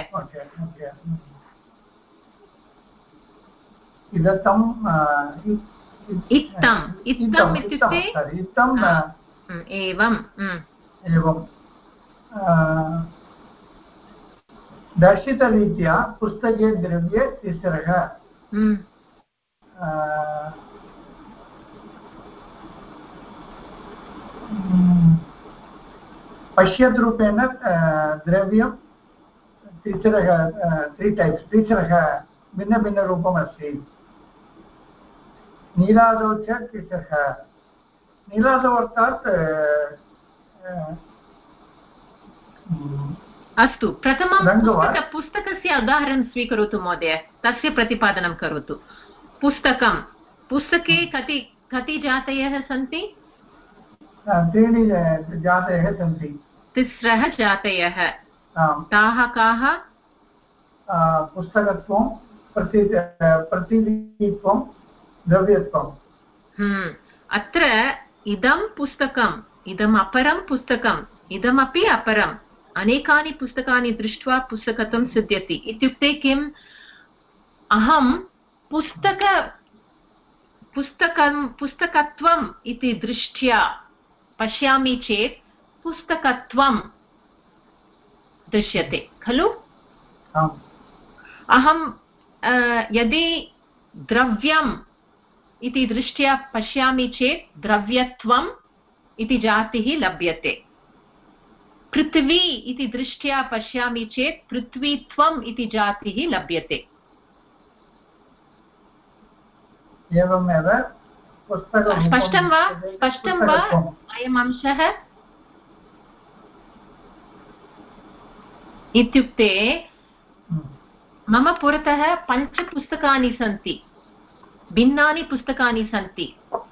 इदम् इत्थम् इत्युक्ते एवं दर्शितरीत्या पुस्तके द्रव्ये तिस्रः पश्यद्रूपेण द्रव्यं तिस्रः तिस्रः भिन्नभिन्नरूपमस्ति। नीलादौ च तिस्रः। नीलादौ अर्थात् अस्तु, प्रथमं पुस्तकस्य उदाहरणं स्वीकरोतु महोदय, तस्य प्रतिपादनं करोतु। पुस्तके कति जातयः सन्ति? 3 जातयः सन्ति। तिस्रः जातयः। ताः काः? पुस्तकत्वं, प्रतिनिधित्वं, द्रव्यत्वम्। अत्र इदं पुस्तकम्, इदम् अपरं पुस्तकम्, इदमपि अपरम्, अनेकानि पुस्तकानि दृष्ट्वा पुस्तकत्वं सिद्ध्यति। इत्युक्ते किम्? अहं पुस्तकत्वम् इति दृष्ट्या पश्यामि चेत् पुस्तकत्वं दृश्यते खलु? अहं यदि द्रव्यम् इति दृष्ट्या पश्यामि चेत् द्रव्यत्वम् इति जातिः लभ्यते। पृथ्वी इति दृष्ट्या पश्यामि चेत् पृथ्वीत्वम् इति जातिः लभ्यते। एवमेव स्पष्टं वा अयम् अंशः? इत्युक्ते मम पुरतः 5 पुस्तकानि सन्ति, भिन्नानि पुस्तकानि सन्ति।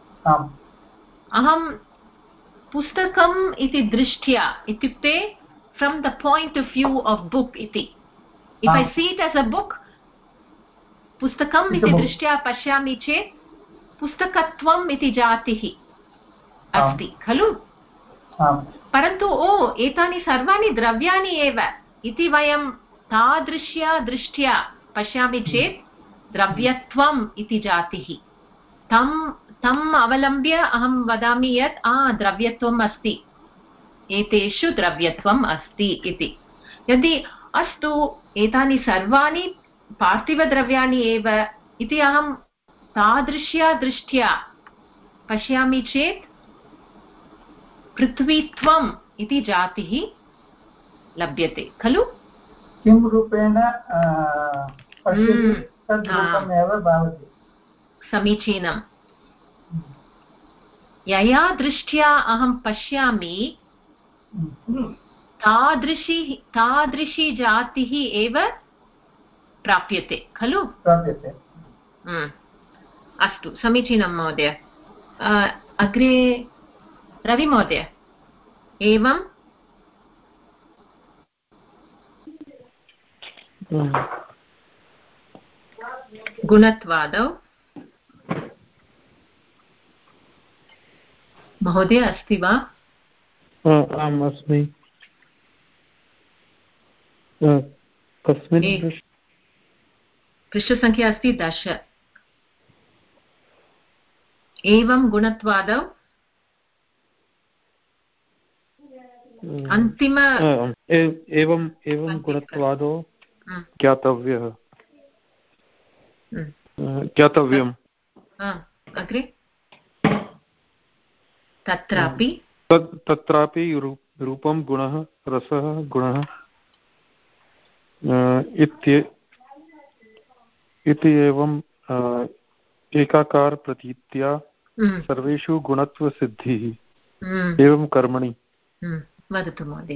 अहं पुस्तकम् इति दृष्ट्या, इत्युक्ते from the point of view of book इति, if I see it as a book, पुस्तकम् इति दृष्ट्या पश्यामि चेत् पुस्तकत्वम् इति जातिः अस्ति खलु? परन्तु एतानि सर्वाणि द्रव्याणि एव इति वयं तादृश्या दृष्ट्या पश्यामि चेत् द्रव्यत्वम् इति जातिः। तम् अवलम्ब्य अहं वदामि यत् द्रव्यत्वम् अस्ति, एतेषु द्रव्यत्वम् अस्ति इति। यदि अस्तु एतानि सर्वाणि पार्थिवद्रव्याणि एव इति अहं तादृश्या दृष्ट्या पश्यामि चेत् पृथ्वीत्वम् इति जातिः लभ्यते खलु? किं रूपेण पश्यति तद्रूपमेव भवति। समीचीनम्। यया दृष्ट्या अहं पश्यामि तादृशी जातिः एव प्राप्यते खलु? अस्तु, समीचीनं महोदय। अग्रे रवि महोदय। एवं गुणत्वादौ महोदय अस्ति वा? आम् अस्मि। कस्मिन् पृष्ठसङ्ख्या अस्ति 10। एवं गुणत्वादौ अन्तिम एवं गुणत्वादौ ज्ञातव्यम्। अग्रे तत्रापि रूपं गुणः रसः गुणः इति एवं एकाकार प्रतीत्या सर्वेषु गुणत्वसिद्धिः एवं कर्मणि। वदतु महोदय।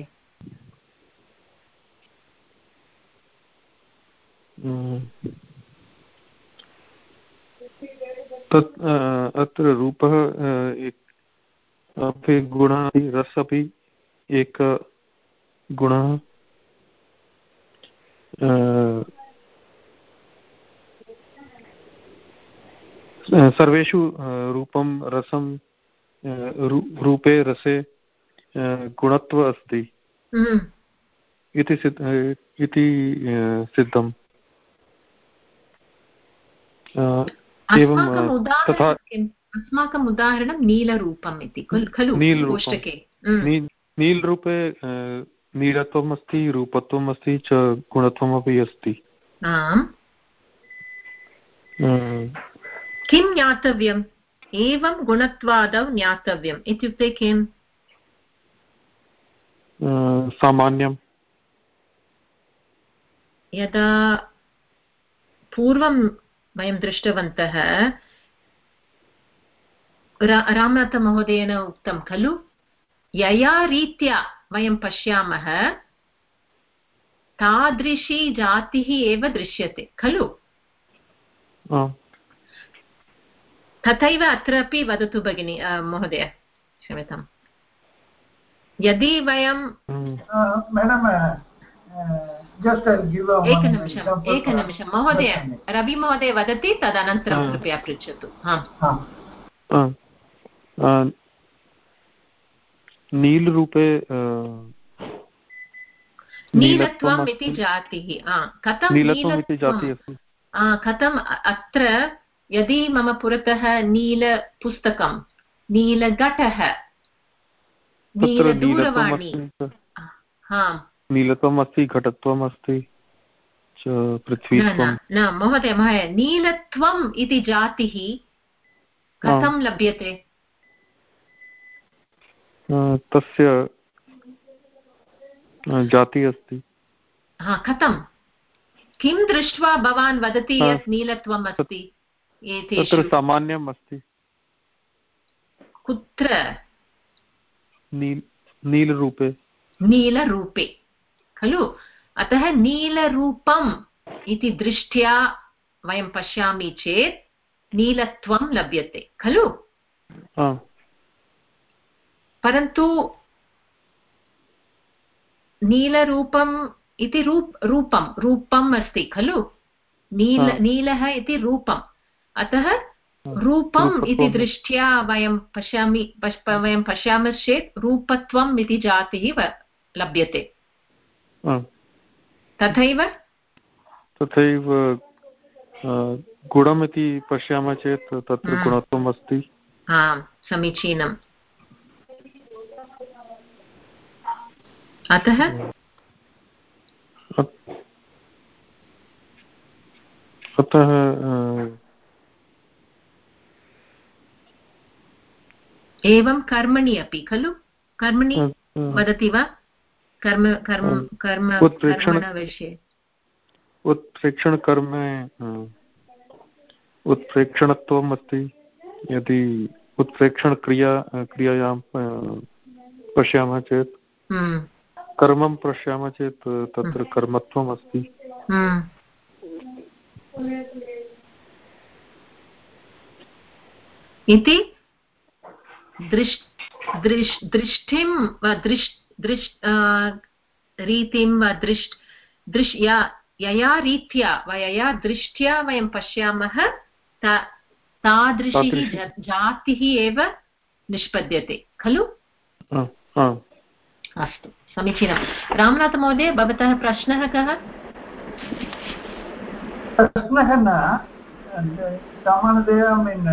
अत्र रूपः अपि गुणः, रस अपि एक गुणः। सर्वेषु रूपं रसं रूपे रसे गुणत्व अस्ति इति सिद्धम्। एवं तथा अस्माकम् उदाहरणं नीलरूपम् इति खलु कोष्टके। नीलरूपे नीलत्वम् अस्ति, रूपत्वम् अस्ति च गुणत्वमपि अस्ति। किं ज्ञातव्यम्? एवं गुणत्वादौ ज्ञातव्यम् इत्युक्ते किम्? सामान्यं। यदा पूर्वं वयं दृष्टवन्तः, रामनाथमहोदयेन उक्तं खलु, यया रीत्या वयं पश्यामः तादृशी जातिः एव दृश्यते खलु। तथैव अत्रापि वदतु भगिनी महोदय, क्षम्यताम्। यदि वयं एकनिमिषं महोदय, रवि महोदय वदति, तदनन्तरं कृपया पृच्छतु। नीलरूपे नीलत्वम् इति जातिः। कथम् अत्र यदि मम पुरतः नीलपुस्तकं, नीलघटः, नीलदूरवाणी, नीलत्वम् अस्ति, घटत्वम् अस्ति, पृथ्वीत्वं न महोदय, नीलत्वम् इति जातिः कथं लभ्यते? तस्य जातिः अस्ति। कथं? किं दृष्ट्वा भवान् वदति यत् नीलत्वम् अस्ति? तत्र सामान्यम् अस्ति। कुत्र? नीलरूपे। नीलरूपे खलु। अतः नीलरूपम् इति दृष्ट्या वयं पश्यामि चेत् नीलत्वं लभ्यते खलु। परन्तु नीलरूपम् इति रूपम् अस्ति खलु। नीलः इति रूपम्। अतः रूपम् इति दृष्ट्या वयं पश्यामश्चेत् रूपत्वम् इति जातिः लभ्यते। तथैव गुणम् इति पश्यामः चेत् तत्र गुणत्वम् अस्ति। समीचीनम्। अतः एवं कर्मणि अपि खलु। कर्मणि वदति वा? कर्मविषये उत्प्रेक्षणकर्मे उत्प्रेक्षणत्वम् अस्ति। यदि उत्प्रेक्षणक्रियायां पश्यामः चेत्, कर्मं पश्यामः चेत् तत्र कर्मत्वम् अस्ति। इति दृष्टिं वा रीतिं वा यया रीत्या वा यया दृष्ट्या वयं पश्यामः तादृशी जातिः एव निष्पद्यते खलु। अस्तु, समीचीनं। रामनाथमहोदय, भवतः प्रश्नः कः? प्रश्नः न, सामान्यतया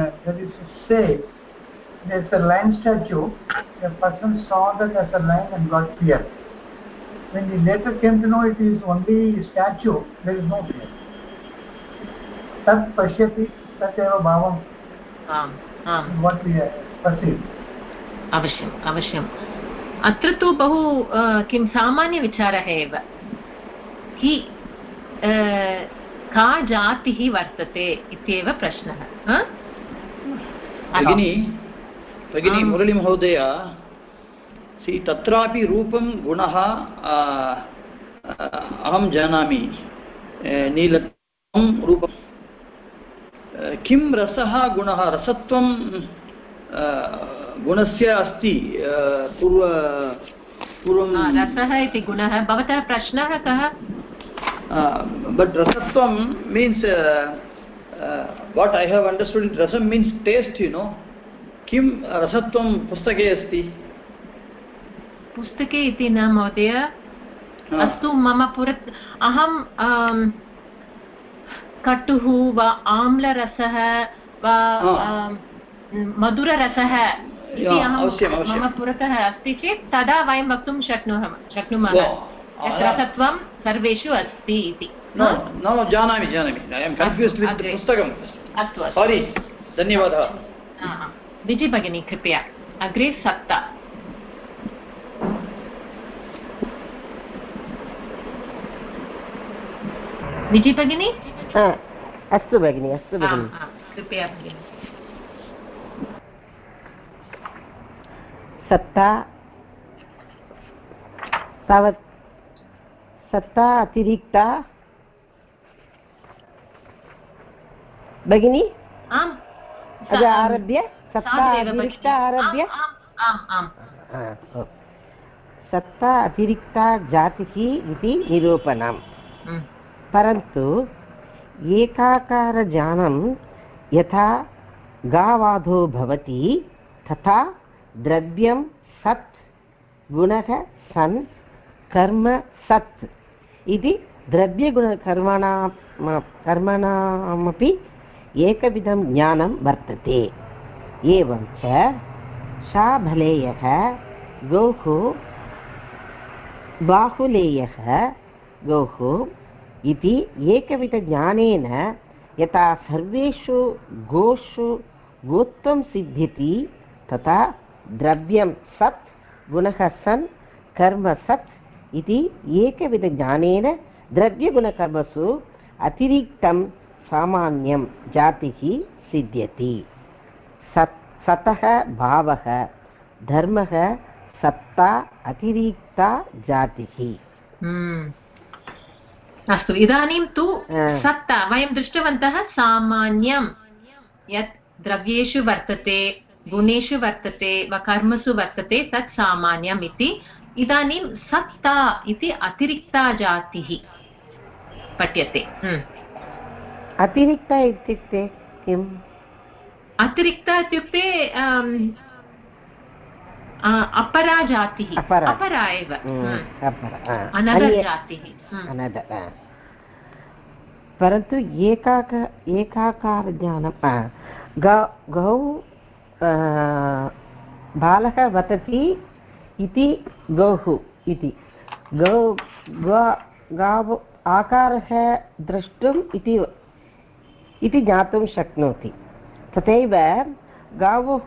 there's a lion statue. A person saw that as a lion and got fear. When he later came to know it is only statue, there is no fear. Tat pashyati tateva bhavam. What we perceive. अवश्यम्। अत्र तु बहु किं सामान्यविचारः एव। हि का जातिः वर्तते इत्येव प्रश्नः। भगिनी मुरळी महोदय, तत्रापि रूपं गुणः अहं जानामि, नीलत्वं रूपं। किं रसः गुणः? रसत्वं गुणस्य अस्ति। पूर्वं रसः इति गुणः। भवतः प्रश्नः कः? बट् रसत्वं means what I have understood, रसं मीन्स् टेस्ट्, किं रसत्वं पुस्तके अस्ति? पुस्तके इति न महोदय। अस्तु, मम अहं कटुः वा आम्लरसः वा मधुररसः इति मम पुरतः अस्ति चेत् तदा वयं वक्तुं शक्नुमः यत् रसत्वं सर्वेषु अस्ति इति। न जानामि पुस्तकम्। अस्तु, सारी, धन्यवादः। विजय भगिनी कृपया अग्रे सप्त। विजय भगिनी। अस्तु भगिनि, अस्तु भगिनि, कृपया भगिनि। सत्ता तावत् सत्ता अतिरिक्ता भगिनि। आम्, आरभ्य सत्ता अतिरिक्ता आरभ्य सत्ता अतिरिक्ता जातिः इति निरूपणम्। परन्तु एकाकारज्ञानं यथा गावादो भवति तथा द्रव्यं सत् गुणः सन् कर्म सत् इति कर्मणामपि एकविधं ज्ञानं वर्तते। एवं च शाबलेयः गौः बाहुलेयः गौः इति एकविधज्ञानेन यथा सर्वेषु गोषु गोत्वं सिद्ध्यति तथा द्रव्यं सत् गुणः सन् कर्म सत् इति एकविधज्ञानेन द्रव्यगुणकर्मसु अतिरिक्तं सामान्यं जातिः सिद्ध्यति। सतः भावः धर्मः सत्ता अतिरिक्ता जातिः। अस्तु, इदानीं तु सत्ता वयं दृष्टवन्तः सामान्यं यत् द्रव्येषु वर्तते, गुणेषु वर्तते वा कर्मसु वर्तते तत् सामान्यम् इति। इदानीं सत्ता इति अतिरिक्ता जातिः पठ्यते। अतिरिक्ता इत्युक्ते किम्? अतिरिक्ता इत्युक्ते अपरा जातिः, अपरा एव, अनदर जातिः। परन्तु एकाकारज्ञानं गौ बालः वदति इति गौः इति गाव आकारः द्रष्टुम् इति ज्ञातुं शक्नोति। तथैव गावोः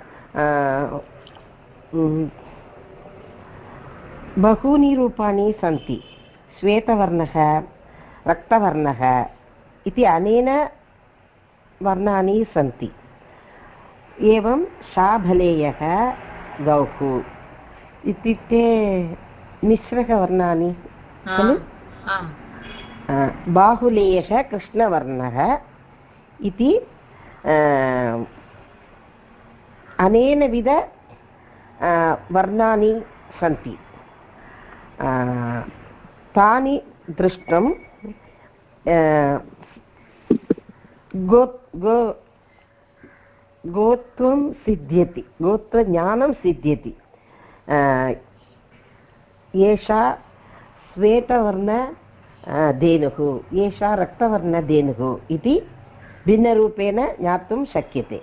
बहूनि रूपाणि सन्ति। श्वेतवर्णः, रक्तवर्णः इति अनेन वर्णानि सन्ति। एवं शाबलेयः गौः इत्युक्ते मिश्रवर्णानि खलु। बाहुलेयः कृष्णवर्णः इति अनेन विध वर्णानि सन्ति। तानि दृष्टुं गोत्वं सिद्ध्यति, गोत्रज्ञानं सिद्ध्यति। एषा श्वेतवर्ण धेनुः, एषा रक्तवर्णधेनुः इति भिन्नरूपेण ज्ञातुं शक्यते।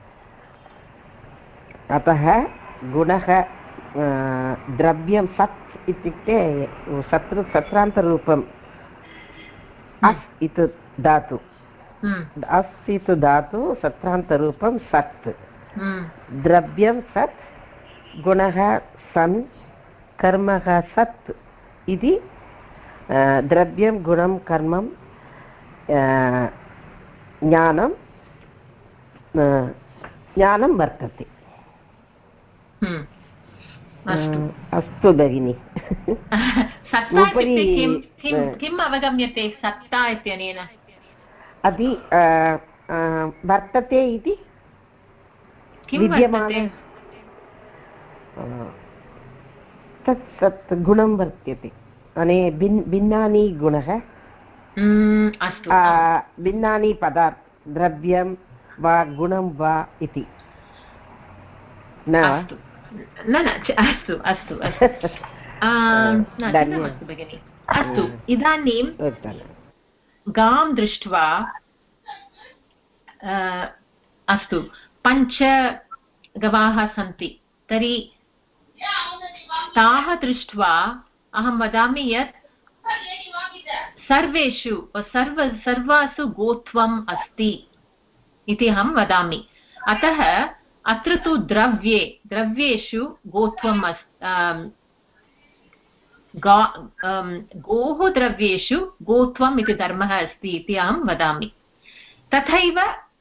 अतः गुणः द्रव्यं सत् इत्युक्ते सत्रान्तरूपम् अस् इति धातु, अस् इति धातु सत्रान्तरूपं सत्। द्रव्यं सत् गुणः सन् कर्मः सत् इति द्रव्यं गुणं कर्मं ज्ञानं वर्तते। अस्तु भगिनि। किम् अवगम्यते सत्ता इत्यनेन? अति वर्तते इति विद्यमानं तत् गुणं वर्तते। भिन्नानि गुणः, भिन्नानि द्रव्यं वा गुणं वा इति न न न अस्तु अस्तु अस्तु भगिनि। अस्तु, इदानीं गां दृष्ट्वा अस्तु 5 गवाः सन्ति, तर्हि ताः दृष्ट्वा अहं वदामि यत् सर्वासु गोत्वम् अस्ति इति अहं वदामि। अतः अत्र तु द्रव्येषु गोत्वम् गोः द्रव्येषु गोत्वम् इति धर्मः अस्ति इति अहं वदामि। तथैव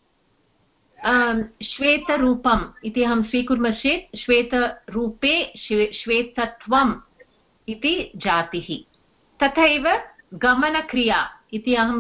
श्वेतरूपम् इति अहं स्वीकुर्मश्चेत् श्वेतरूपे श्वेतत्वम् इति जातिः। तथैव गमनक्रिया इति अहं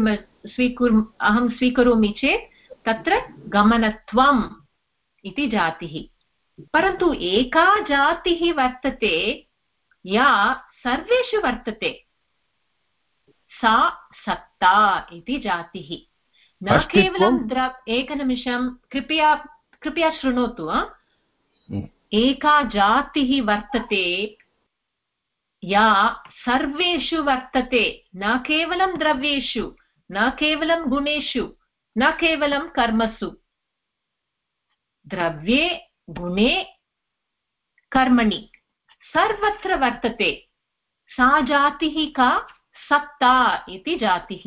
स्वीकरोमि चेत् तत्र गमनत्वम् इति जातिः। परन्तु एका जातिः वर्तते या सर्वेषु वर्तते, सा सत्ता इति जातिः। न केवलं एकनिमिषं, कृपया शृणोतु। एका जातिः वर्तते या सर्वेषु वर्तते, न केवलं द्रव्येषु, न केवलं गुणेषु, न केवलं कर्मसु। द्रव्ये, गुणे, कर्मणि सर्वत्र वर्तते। सा जातिः का? सत्ता इति जातिः।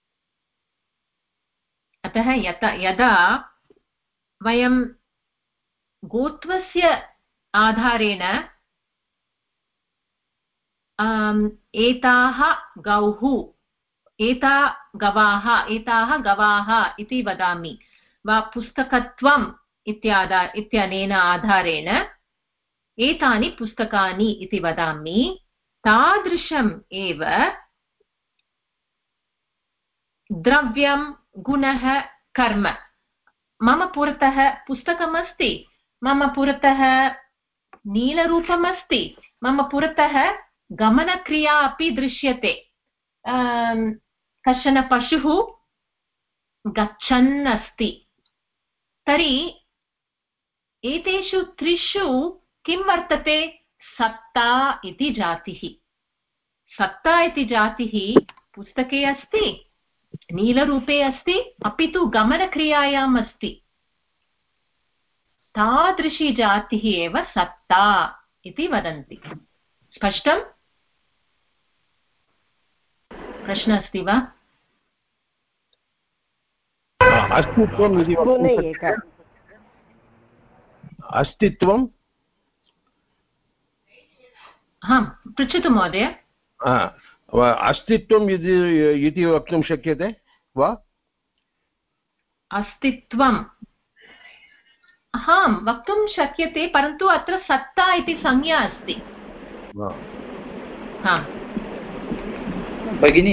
अतः यदा वयं गोत्वस्य आधारेण एताः गवाः इति वदामि वा पुस्तकत्वम् इत्यनेन आधारेण एतानि पुस्तकानि इति वदामि, तादृशम् एव द्रव्यं, गुणः, कर्म। मम पुरतः पुस्तकमस्ति, मम पुरतः नीलरूपमस्ति, मम पुरतः गमनक्रिया अपि दृश्यते। कश्चन पशुः गच्छन् अस्ति। तर्हि एतेषु त्रिषु किं वर्तते? सत्ता इति जातिः। सत्ता इति जातिः पुस्तके अस्ति, नीलरूपे अस्ति, अपि तु गमनक्रियायाम् अस्ति। तादृशी जातिः एव सत्ता इति वदन्ति। स्पष्टम्? प्रश्नः अस्ति वा? अस्तित्वम् पृच्छतु महोदय। अस्तित्वम् इति वक्तुं शक्यते वा? अस्तित्वम् वक्तुं शक्यते, परन्तु अत्र सत्ता इति संज्ञा अस्ति। भगिनी,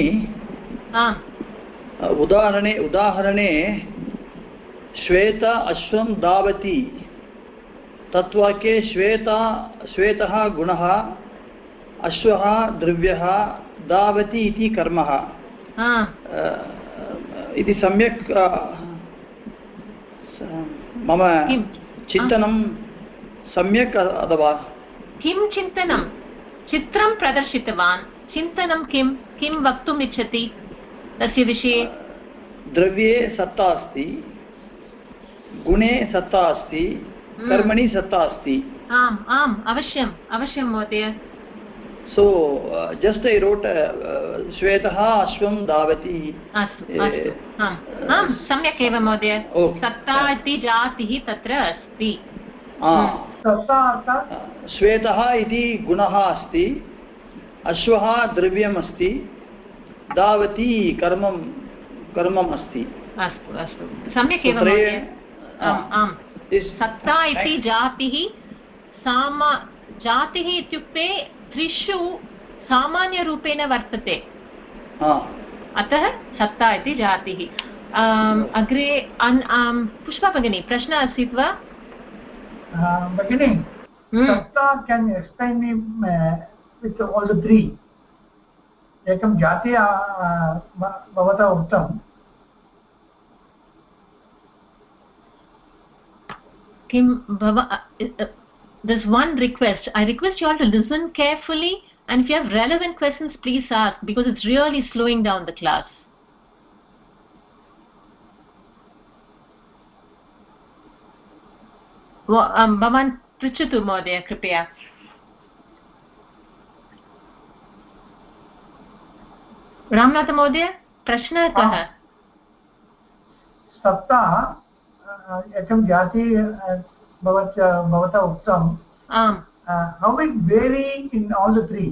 उदाहरणे श्वेत अश्वं धावति, तत्वाक्ये श्वेतः गुणः, अश्वः द्रव्यः, धावति इति कर्मः इति सम्यक् मम चिन्तनं सम्यक् अथवा किं चिन्तनं? चित्रं प्रदर्शितवान्, चिन्तनं किं वक्तुम् इच्छति तस्य विषये? द्रव्ये सत्ता अस्ति, गुणे सत्ता अस्ति, कर्मणि सत्ता अस्ति। आम् अवश्यं महोदय। So just I wrote श्वेतः अश्वं धावति। अस्तु सम्यक् एव महोदय। सत्ता इति जातिः तत्र अस्ति। श्वेतः इति गुणः अस्ति, अश्वः द्रव्यम् अस्ति, धावति कर्मम् अस्ति। अस्तु सम्यक् एव महोदय। आम् सत्ता इति जातिः जातिः इत्युक्ते त्रिषु सामान्यरूपेण वर्तते, अतः सत्ता इति जातिः। अग्रे पुष्पा भगिनी, प्रश्नः आसीत् वा? भगिनी, सत्ता can you explain me with all the three? एकं जाति भवता उक्तं, किं there's one request. I request you all to listen carefully, and if you have relevant questions, please ask, because it's really slowing down the class. भवान् पृच्छतु महोदय कृपया. रामनाथ महोदय, प्रश्नः कः? सप्ता एकं जाति भवता उक्तम्. आम्. How it vary in all the three?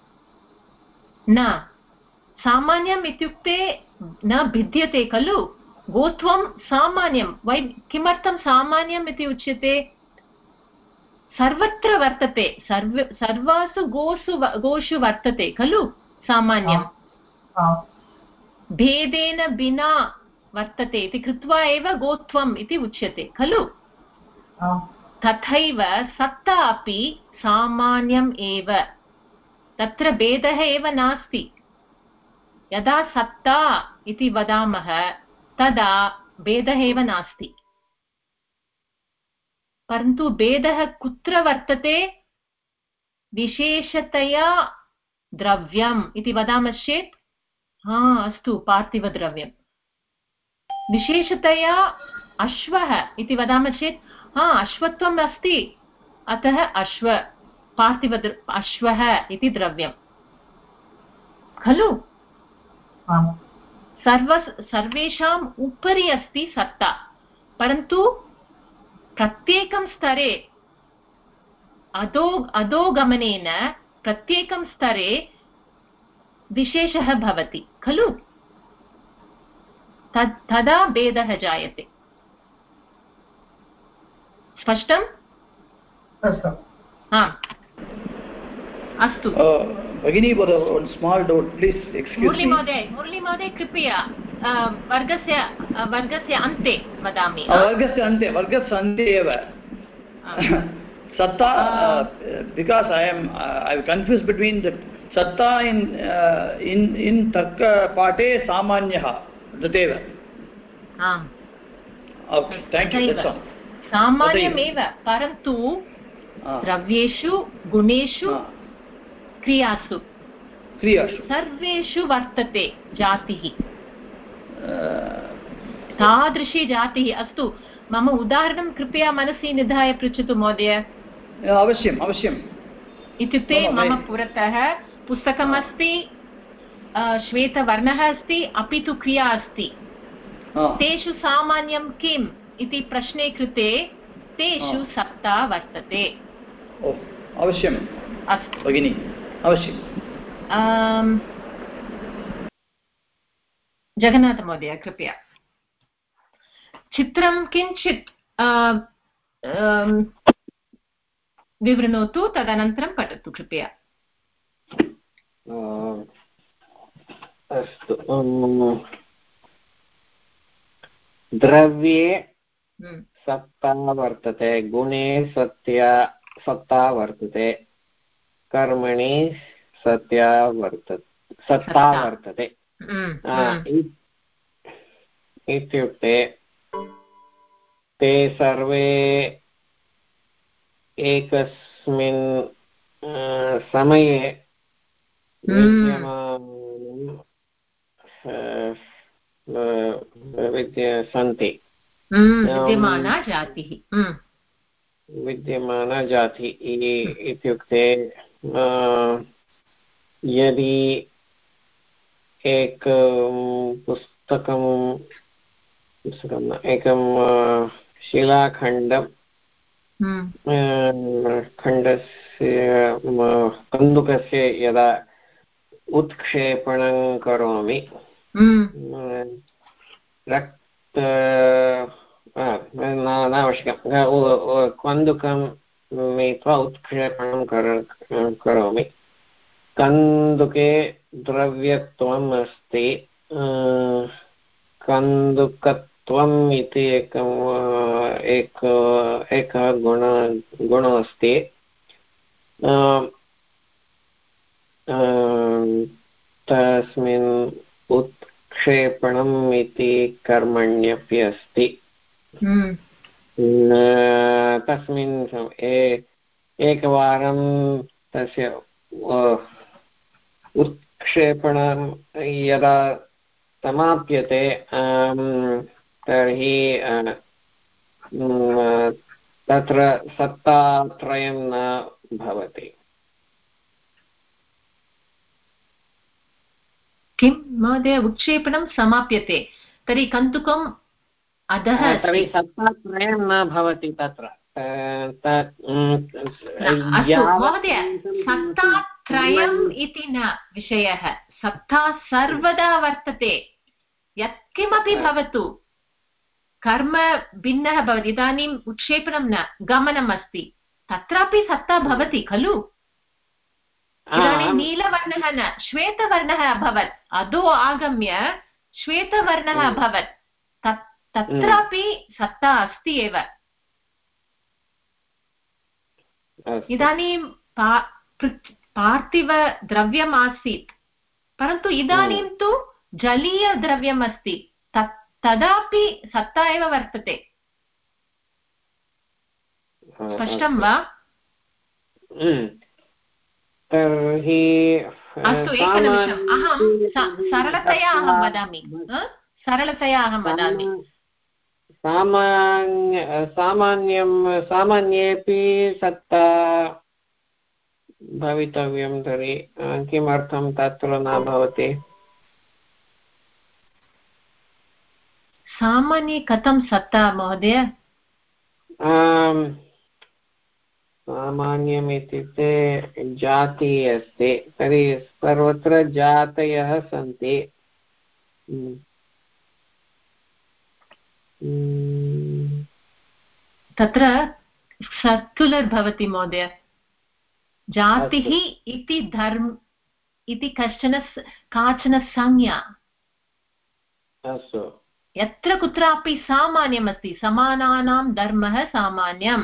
न सामान्यम् इत्युक्ते न भिद्यते खलु. गोत्वं सामान्यं. वै किमर्थं सामान्यम् इति उच्यते? सर्वत्र वर्तते, सर्वासु गोषु वर्तते खलु सामान्यं. भेदेन विना वर्तते इति कृत्वा एव गोत्वम् इति उच्यते खलु. तथैव सत्ता अपि सामान्यम् एव, तत्र भेदः एव नास्ति. यदा सत्ता इति वदामः तदा भेदः एव नास्ति, परन्तु भेदः कुत्र वर्तते? विशेषतया द्रव्यम् इति वदामश्चेत्, अस्तु, पार्थिवद्रव्यं. विशेषतया अश्वः इति वदामश्चेत्, अश्वत्वम् अस्ति, अतः अश्वः इति द्रव्यं खलु. सर्वेषाम् उपरि अस्ति सत्ता, परन्तु प्रत्येकं स्तरे अधोगमनेन प्रत्येकं स्तरे विशेषः भवति खलु. तदा भेदः जायते. स्पष्टम्? अस्तु भगिनी, स्माल् डौट् प्लीस् एक्स्क्यूस् मी. मुरली महोदय कृपया वर्गस्य अन्ते वदामि. वर्गस्य अन्ते एव सत्ता, because I confuse between the सत्ता इन् तर्कपाठे सामान्यः तदेव. सामान्यमेव, परन्तु द्रव्येषु गुणेषु क्रियासु सर्वेषु वर्तते जातिः, तादृशी जातिः. अस्तु, मम उदाहरणं कृपया मनसि निधाय पृच्छतु महोदय. अवश्यम्. इत्युक्ते मम पुरतः पुस्तकमस्ति, श्वेतवर्णः अस्ति, अपि तु क्रिया अस्ति. तेषु सामान्यं किम् इति प्रश्ने कृते तेषु सत्ता वर्तते. अवश्यम्. अस्तु भगिनी, अवश्यम्. जगन्नाथ महोदय कृपया चित्रं किञ्चित् विवृणोतु, तदनन्तरं पठतु कृपया. अस्तु. द्रव्ये सत्ता वर्तते, गुणे सत्ता वर्तते, कर्मणि सत्ता वर्तते. इत्युक्ते ते सर्वे एकस्मिन् समये सन्ति. विद्यमाना जातिः इत्युक्ते यदि एकं शिलाखण्डं कन्दुकस्य यदा उत्क्षेपणं करोमि, नावश्यकं, कन्दुकं नीत्वा उत्क्षेपणं करोमि. कन्दुके द्रव्यत्वम् अस्ति, कन्दुकत्वम् इति एकः गुणः अस्ति. तस्मिन् उत्क्षेपणम् इति कर्मण्यपि अस्ति. तस्मिन् एकवारं तस्य उत्क्षेपणं यदा समाप्यते तर्हि तत्र सत्तात्रयं न भवति। किं महोदय उत्क्षेपणं समाप्यते तर्हि कन्दुकम् अधः तर्हि सत्तात्रयं न भवति तत्र। महोदय सत्तात्रयम् इति न विषयः, सत्ता सर्वदा वर्तते, यत्किमपि भवतु कर्म भिन्नः भवति। इदानीम् उत्क्षेपणं न, गमनम् अस्ति, तत्रापि सत्ता भवति खलु। इदानीं नीलवर्णः न श्वेतवर्णः अभवत्, अधो आगम्य श्वेतवर्णः अभवत्, तत्रापि सत्ता अस्ति एव। इदानीं पार्थिवद्रव्यम् आसीत्, परन्तु इदानीं तु जलीयद्रव्यम् अस्ति, तदापि सत्ता एव वर्तते। स्पष्टं वा? तर्हि अस्तु, एकनिमिषम्, अहं सरलतया अहं वदामि। सामान्येपि सत्ता भवितव्यं, तर्हि किमर्थं तत्र न भवति? सामान्ये कथं सत्ता महोदय? सामान्यम् इत्युक्ते जाति अस्ति, तर्हि सर्वत्र जातयः सन्ति। तत्र सर्क्युलर् भवति महोदय। जातिः इति धर्म इति काचन संज्ञा। अस्तु। यत्र कुत्रापि सामान्यम् अस्ति, समानानां धर्मः सामान्यम्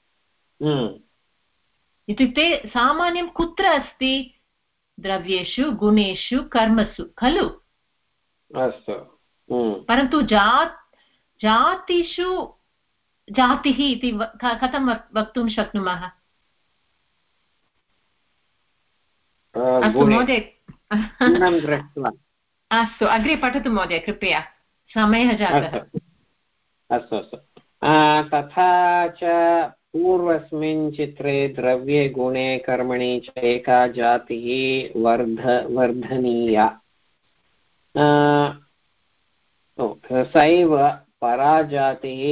इत्युक्ते सामान्यं कुत्र अस्ति? द्रव्येषु, गुणेषु, कर्मसु खलु। अस्तु। परन्तु जातिषु जातिः इति कथं वक्तुं शक्नुमः? अस्तु महोदय, अस्तु अग्रे पठतु महोदय कृपया, समयः जातः। अस्तु अस्तु। तथा च पूर्वस्मिन् चित्रे द्रव्ये गुणे कर्मणि च एका जातिः वर्धनीया। सैव पराजातिः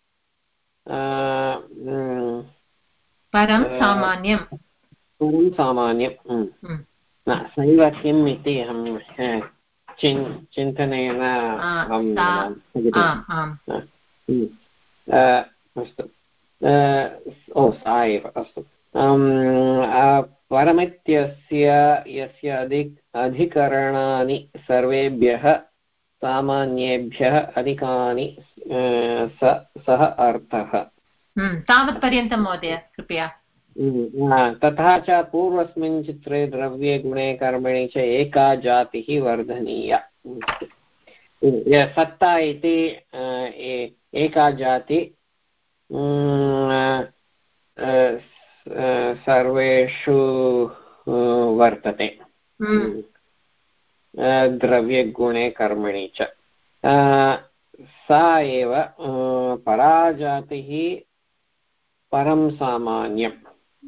परं सामान्यं। न सैव किम् इति अहं चिन्तनेन अस्तु। सा एव अस्तु। परमित्यस्य यस्य अधिकरणानि सर्वेभ्यः सामान्येभ्यः अधिकानि सः अर्थः। तावत्पर्यन्तं महोदय कृपया। तथा च पूर्वस्मिन् चित्रे द्रव्ये गुणे कर्मणि च एका जातिः वर्धनीया। सत्ता इति एका जाति सर्वेषु वर्तते, द्रव्ये गुणे कर्मणि च। सा एव पराजातिः परं सामान्यम्।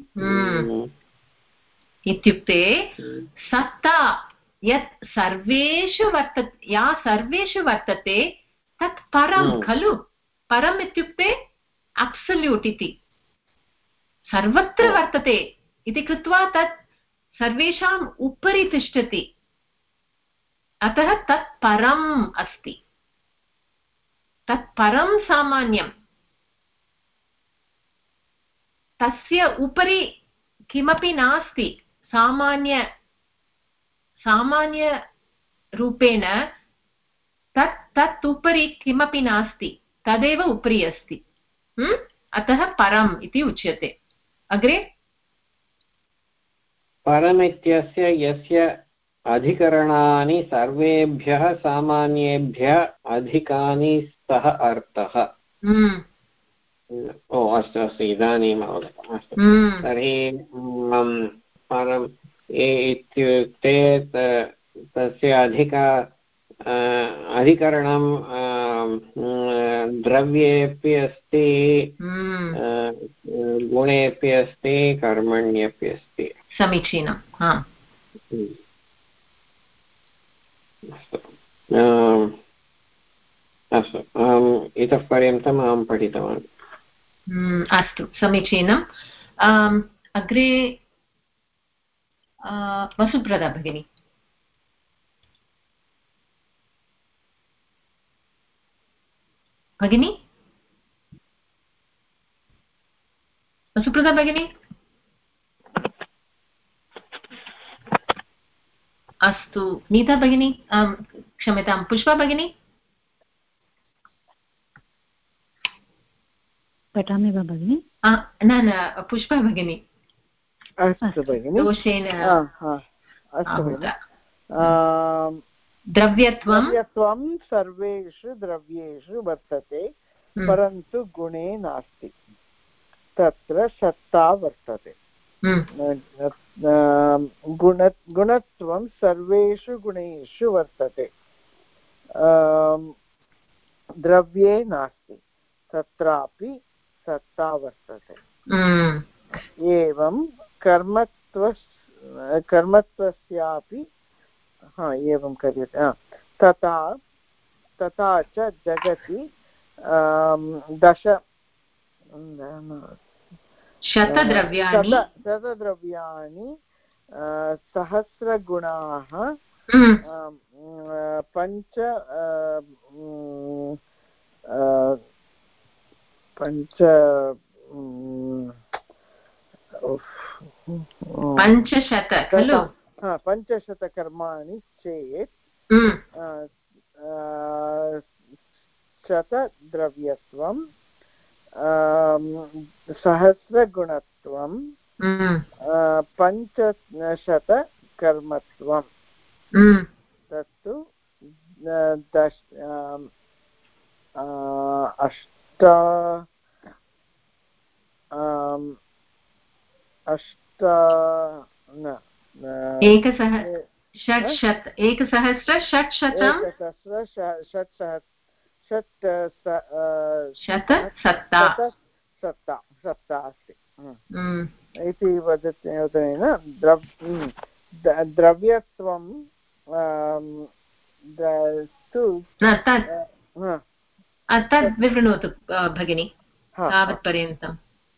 इत्युक्ते सत्ता यत् सर्वेषु वर्तते, या सर्वेषु वर्तते तत् परं खलु। परम् इत्युक्ते अब्सल्यूट् इति, सर्वत्र वर्तते इति कृत्वा तत् सर्वेषाम् उपरि तिष्ठति, अतः तत् परम् अस्ति, तत् परं सामान्यं। तस्य उपरि किमपि नास्ति। सामान्यरूपेण तत् उपरि किमपि नास्ति, तदेव उपरि अस्ति, अतः परम् इति उच्यते। अग्रे परमित्यस्य यस्य अधिकरणानि सर्वेभ्यः सामान्येभ्यः अधिकानि सः अर्थः। ओ अस्तु अस्तु इदानीम् अवगतम् अस्तु तर्हि परम् इत्युक्ते तस्य अधिकरणं द्रव्येऽपि अस्ति गुणेऽपि अस्ति कर्मण्यपि अस्ति समीचीनम् अस्तु इतः पर्यन्तम् अहं पठितवान् अस्तु समीचीनम् अग्रे वसुप्रदा भगिनी वसुप्रदा भगिनी अस्तु नीता भगिनी क्षम्यतां पुष्पा भगिनी पठामि वा भगिनि न पुष्पा भगिनी अस्तु भगिनि दोषेण द्रव्यत्वं सर्वेषु द्रव्येषु वर्तते परन्तु गुणे नास्ति तत्र सत्ता वर्तते गुणत्वं सर्वेषु गुणेषु वर्तते द्रव्ये नास्ति तत्रापि सत्ता वर्तते एवं कर्मत्वस्यापि एवं क्रियते तथा च जगति शतद्रव्याणि सहस्रगुणाः पञ्च पञ्चशत खलु 500 कर्माणि चेत् शतद्रव्यत्वं सहस्रगुणत्वं 500 कर्मत्वं तत्तु सत्ता अस्ति इति वदनेन द्रव्यत्वं तद् विवृणोतु भगिनि तावत्पर्यन्तं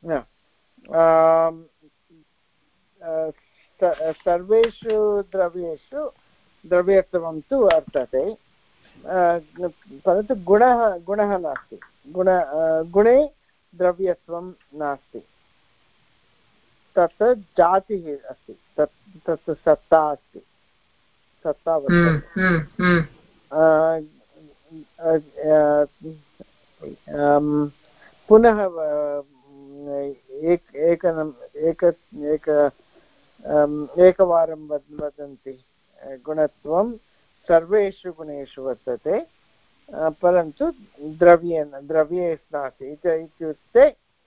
सर्वेषु द्रव्येषु द्रव्यत्वं तु वर्तते परन्तु गुणः नास्ति गुणे द्रव्यत्वं नास्ति तत्र जातिः अस्ति तत्र सत्ता अस्ति सत्ता वर्तते पुनः एकवारं वदन्ति गुणत्वं सर्वेषु गुणेषु वर्तते परन्तु द्रव्ये नास्ति इत्युक्ते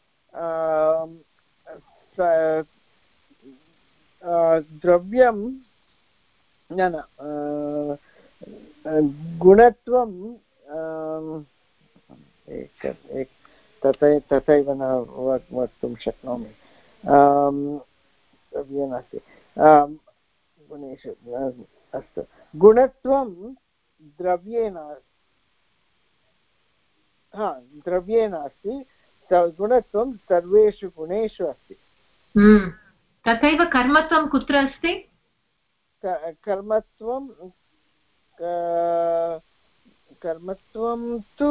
द्रव्यं गुणत्वं तथैव न वक्तुं शक्नोमि द्रव्ये नास्ति गुणेषु अस्तु गुणत्वं द्रव्ये नास्ति गुणत्वं सर्वेषु गुणेषु अस्ति तथैव कर्मत्वं कुत्र अस्ति कर्मत्वं तु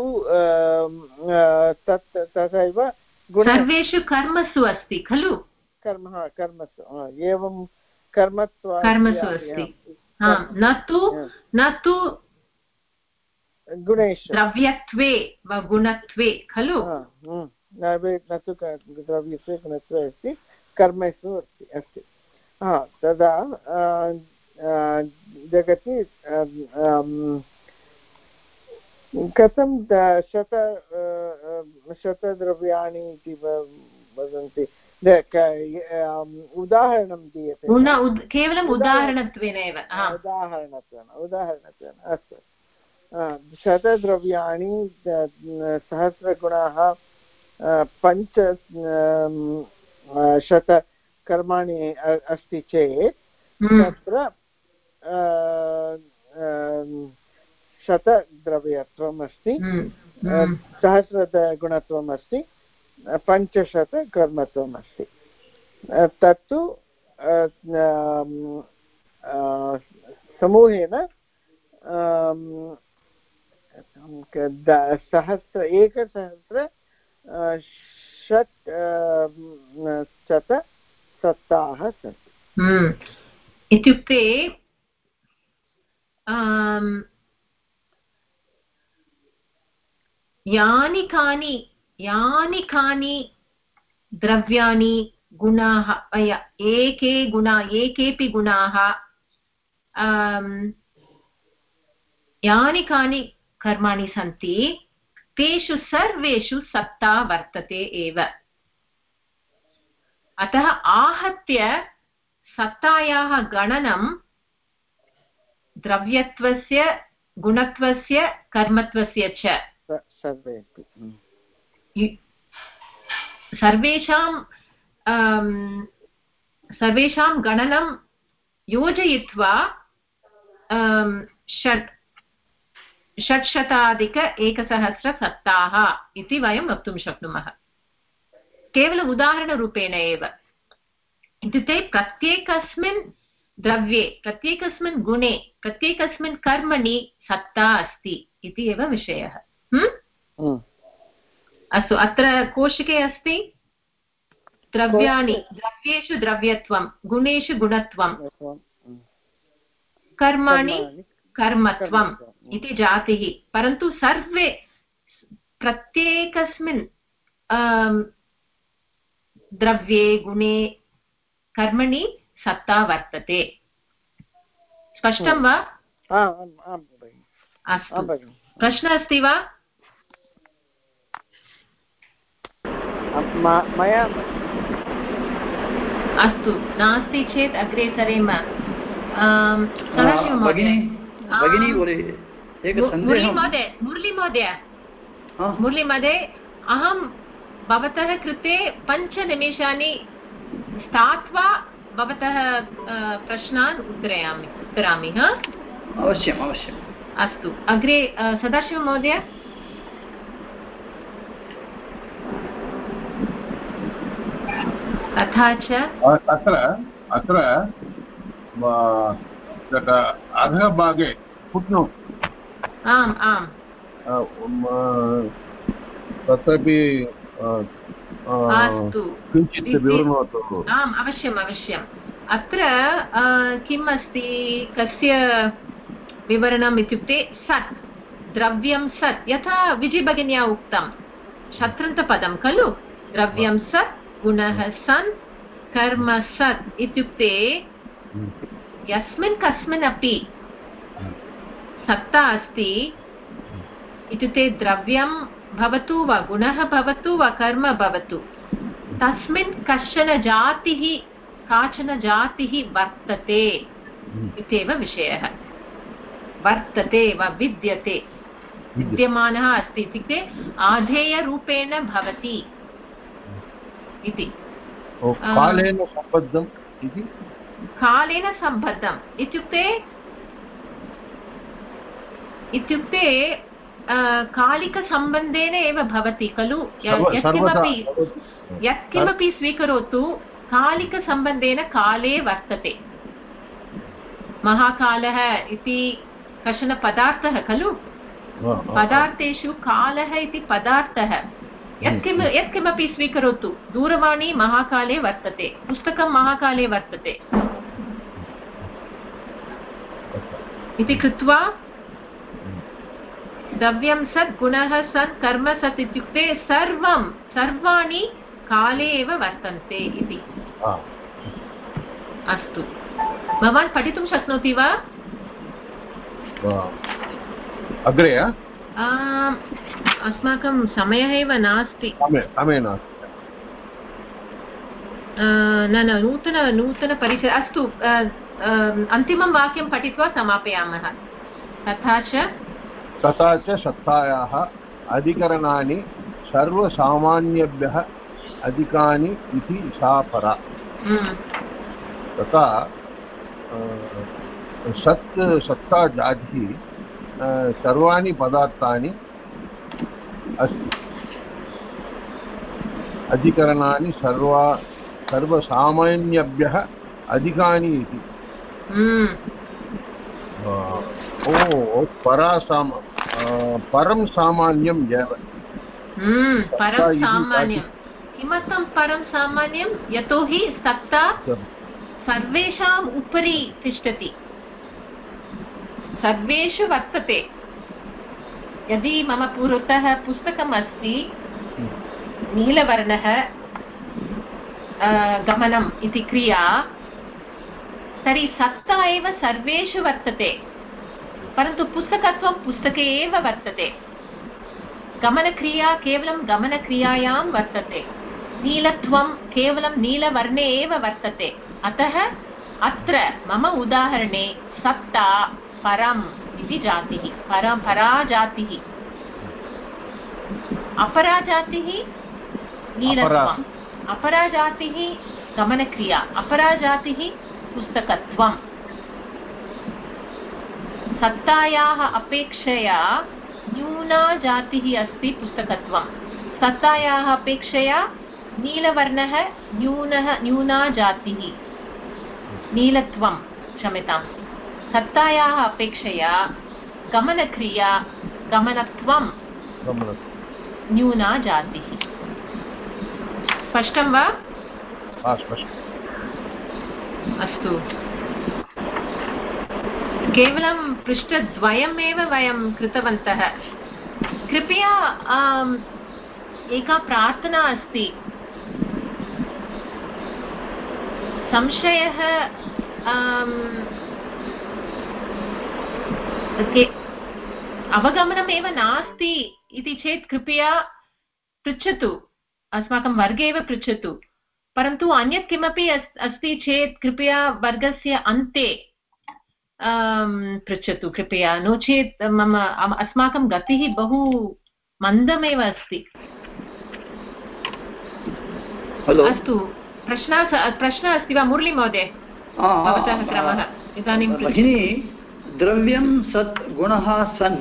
तथैव सर्वेषु कर्मसु अस्ति खलु कर्मसु एवं कर्मसु अस्ति न तु गुणेषु द्रव्यत्वे वा गुणत्वे खलु न तु द्रव्यत्वे गुणत्वे अस्ति कर्मसु अस्ति तदा जगति कथं शतद्रव्याणि इति वदन्ति उदाहरणं दीयते केवलम् उदाहरणत्वेन एव उदाहरणत्वेन अस्तु शतद्रव्याणि सहस्रगुणाः 5 शतकर्माणि अस्ति चेत् तत्र शतद्रव्यत्वम् अस्ति सहस्रगुणत्वम् अस्ति 500कर्मत्वम् अस्ति तत्तु समूहेन एकसहस्र शतसप्ताः सन्ति इत्युक्ते यानि कानि द्रव्याणि गुणाः एकेपि गुणाः यानि कानि कर्माणि सन्ति तेषु सर्वेषु सत्ता वर्तते एव अतः आहत्य सत्तायाः गणनं द्रव्यत्वस्य गुणत्वस्य कर्मत्वस्य च सर्वेषां गणनं योजयित्वा 600 सत्ताः इति वयं वक्तुं शक्नुमः केवलम् उदाहरणरूपेण एव इत्युक्ते प्रत्येकस्मिन् द्रव्ये प्रत्येकस्मिन् गुणे प्रत्येकस्मिन् कर्मणि सत्ता अस्ति इति एव विषयः अस्तु अत्र कोशिके अस्ति द्रव्याणि द्रव्येषु द्रव्यत्वं गुणेषु गुणत्वं कर्माणि कर्मत्वम् इति जातिः परन्तु सर्वे प्रत्येकस्मिन् द्रव्ये गुणे कर्मणि सत्ता वर्तते स्पष्टं वा अस्तु प्रश्नः अस्ति वा अस्तु नास्ति चेत् अग्रे सरेम मुरलीमहोदय अहं भवतः कृते 5 निमेषानि स्थात्वा भवतः प्रश्नान् उत्तरामि अवश्यम् अस्तु अग्रे सदाशिवमहोदय तथा च अत्र अधभागे फुट्नोट् आम् आम् तदपि अस्तु किञ्चित् विवृणोतु आम् अवश्यम् अत्र किम् अस्ति कस्य विवरणम् इत्युक्ते सत् द्रव्यं सत् यथा विजयभगिन्या उक्तं शत्रन्तपदं खलु द्रव्यं सत् गुणः सन् कर्म सत् इत्युक्ते यस्मिन् कस्मिन् अपि सत्ता अस्ति इत्युक्ते द्रव्यं भवतु वा गुणः भवतु वा कर्म भवतु तस्मिन् काचन जातिः वर्तते इत्येव विषयः वर्तते वा विद्यते विद्यमानः अस्ति इत्युक्ते आधेयरूपेण भवति इति कालेन सम्बद्धम् इति कालेन सम्बद्धम् इत्युक्ते कालिकसम्बन्धेन एव भवति खलु यत्किमपि स्वीकरोतु कालिकसम्बन्धेन काले वर्तते महाकालः इति कश्चन पदार्थः खलु पदार्थेषु कालः इति पदार्थः यत्किमपि स्वीकरोतु दूरवाणी महाकाले वर्तते पुस्तकं महाकाले वर्तते इति कृत्वा द्रव्यं सत् गुणः सत् कर्म सत् इत्युक्ते सर्वाणि काले एव वर्तन्ते इति अस्तु भवान् पठितुं शक्नोति वा अग्रे अस्माकं समयः एव नास्ति। समयः नास्ति। न नूतनपरिचय। अस्तु, अन्तिमं वाक्यं पठित्वा समापयामः। तथा च सत्तायाः अधिकरणानि सर्वसामान्येभ्यः अधिकानि इति सा परा। तथा सत्ता जातिः सर्वाणि पदार्थानि अस्ति, अधिकरणानि सर्वसामान्येभ्यः अधिकानि इति। परं सामान्यम् एव। परं सामान्यं। किमर्थं परं सामान्यं? यतोहि सत्ता सर्वेषाम् उपरि तिष्ठति, सर्वेषु वर्तते। यदि मम पुरतः पुस्तकम् अस्ति, नीलवर्णः गमनम् इति क्रिया, तर्हि सत्ता एव सर्वेषु वर्तते, परन्तु पुस्तकत्वं पुस्तके एव वर्तते। गमनक्रिया केवलं गमनक्रियायां वर्तते, नीलत्वं केवलं नीलवर्णे एव वर्तते। अतः अत्र मम उदाहरणे सत्ता परम् इति जातिः, पराजातिः। अपराजातिः नीलत्वम्, अपराजातिः गमनक्रिया, अपराजातिः पुस्तकत्वम्। सत्तायाः अपेक्षया न्यूना जातिः अस्ति पुस्तकत्वं। सत्तायाः अपेक्षया नीलवर्णः न्यूना जातिः, नीलत्वं, क्षम्यतां। सत्तायाः अपेक्षया गमनक्रिया गमनत्वं न्यूना जातिः। स्पष्टं वा? अस्तु, केवलं पृष्ठद्वयमेव वयं कृतवन्तः। कृपया एका प्रार्थना अस्ति। संशयः अवगमनमेव नास्ति इति चेत् कृपया पृच्छतु, अस्माकं वर्गे एव पृच्छतु। परन्तु अन्यत् किमपि अस्ति चेत् कृपया वर्गस्य अन्ते पृच्छतु कृपया, नो चेत् अस्माकं गतिः बहु मन्दमेव अस्ति। अस्तु, प्रश्नः अस्ति वा मुरली महोदय? भवतः क्रमः इदानीं। भगिनी, द्रव्यं सत् गुणः सन्,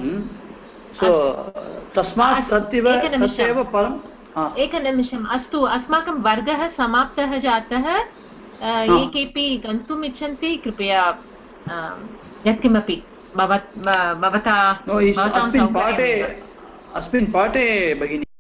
तस्मात् तदेव परम्। एकनिमिषम्। अस्तु, अस्माकं वर्गः समाप्तः जातः। ये केपि गन्तुम् इच्छन्ति कृपया यत्किमपि भवता। अस्मिन् पाठे भगिनी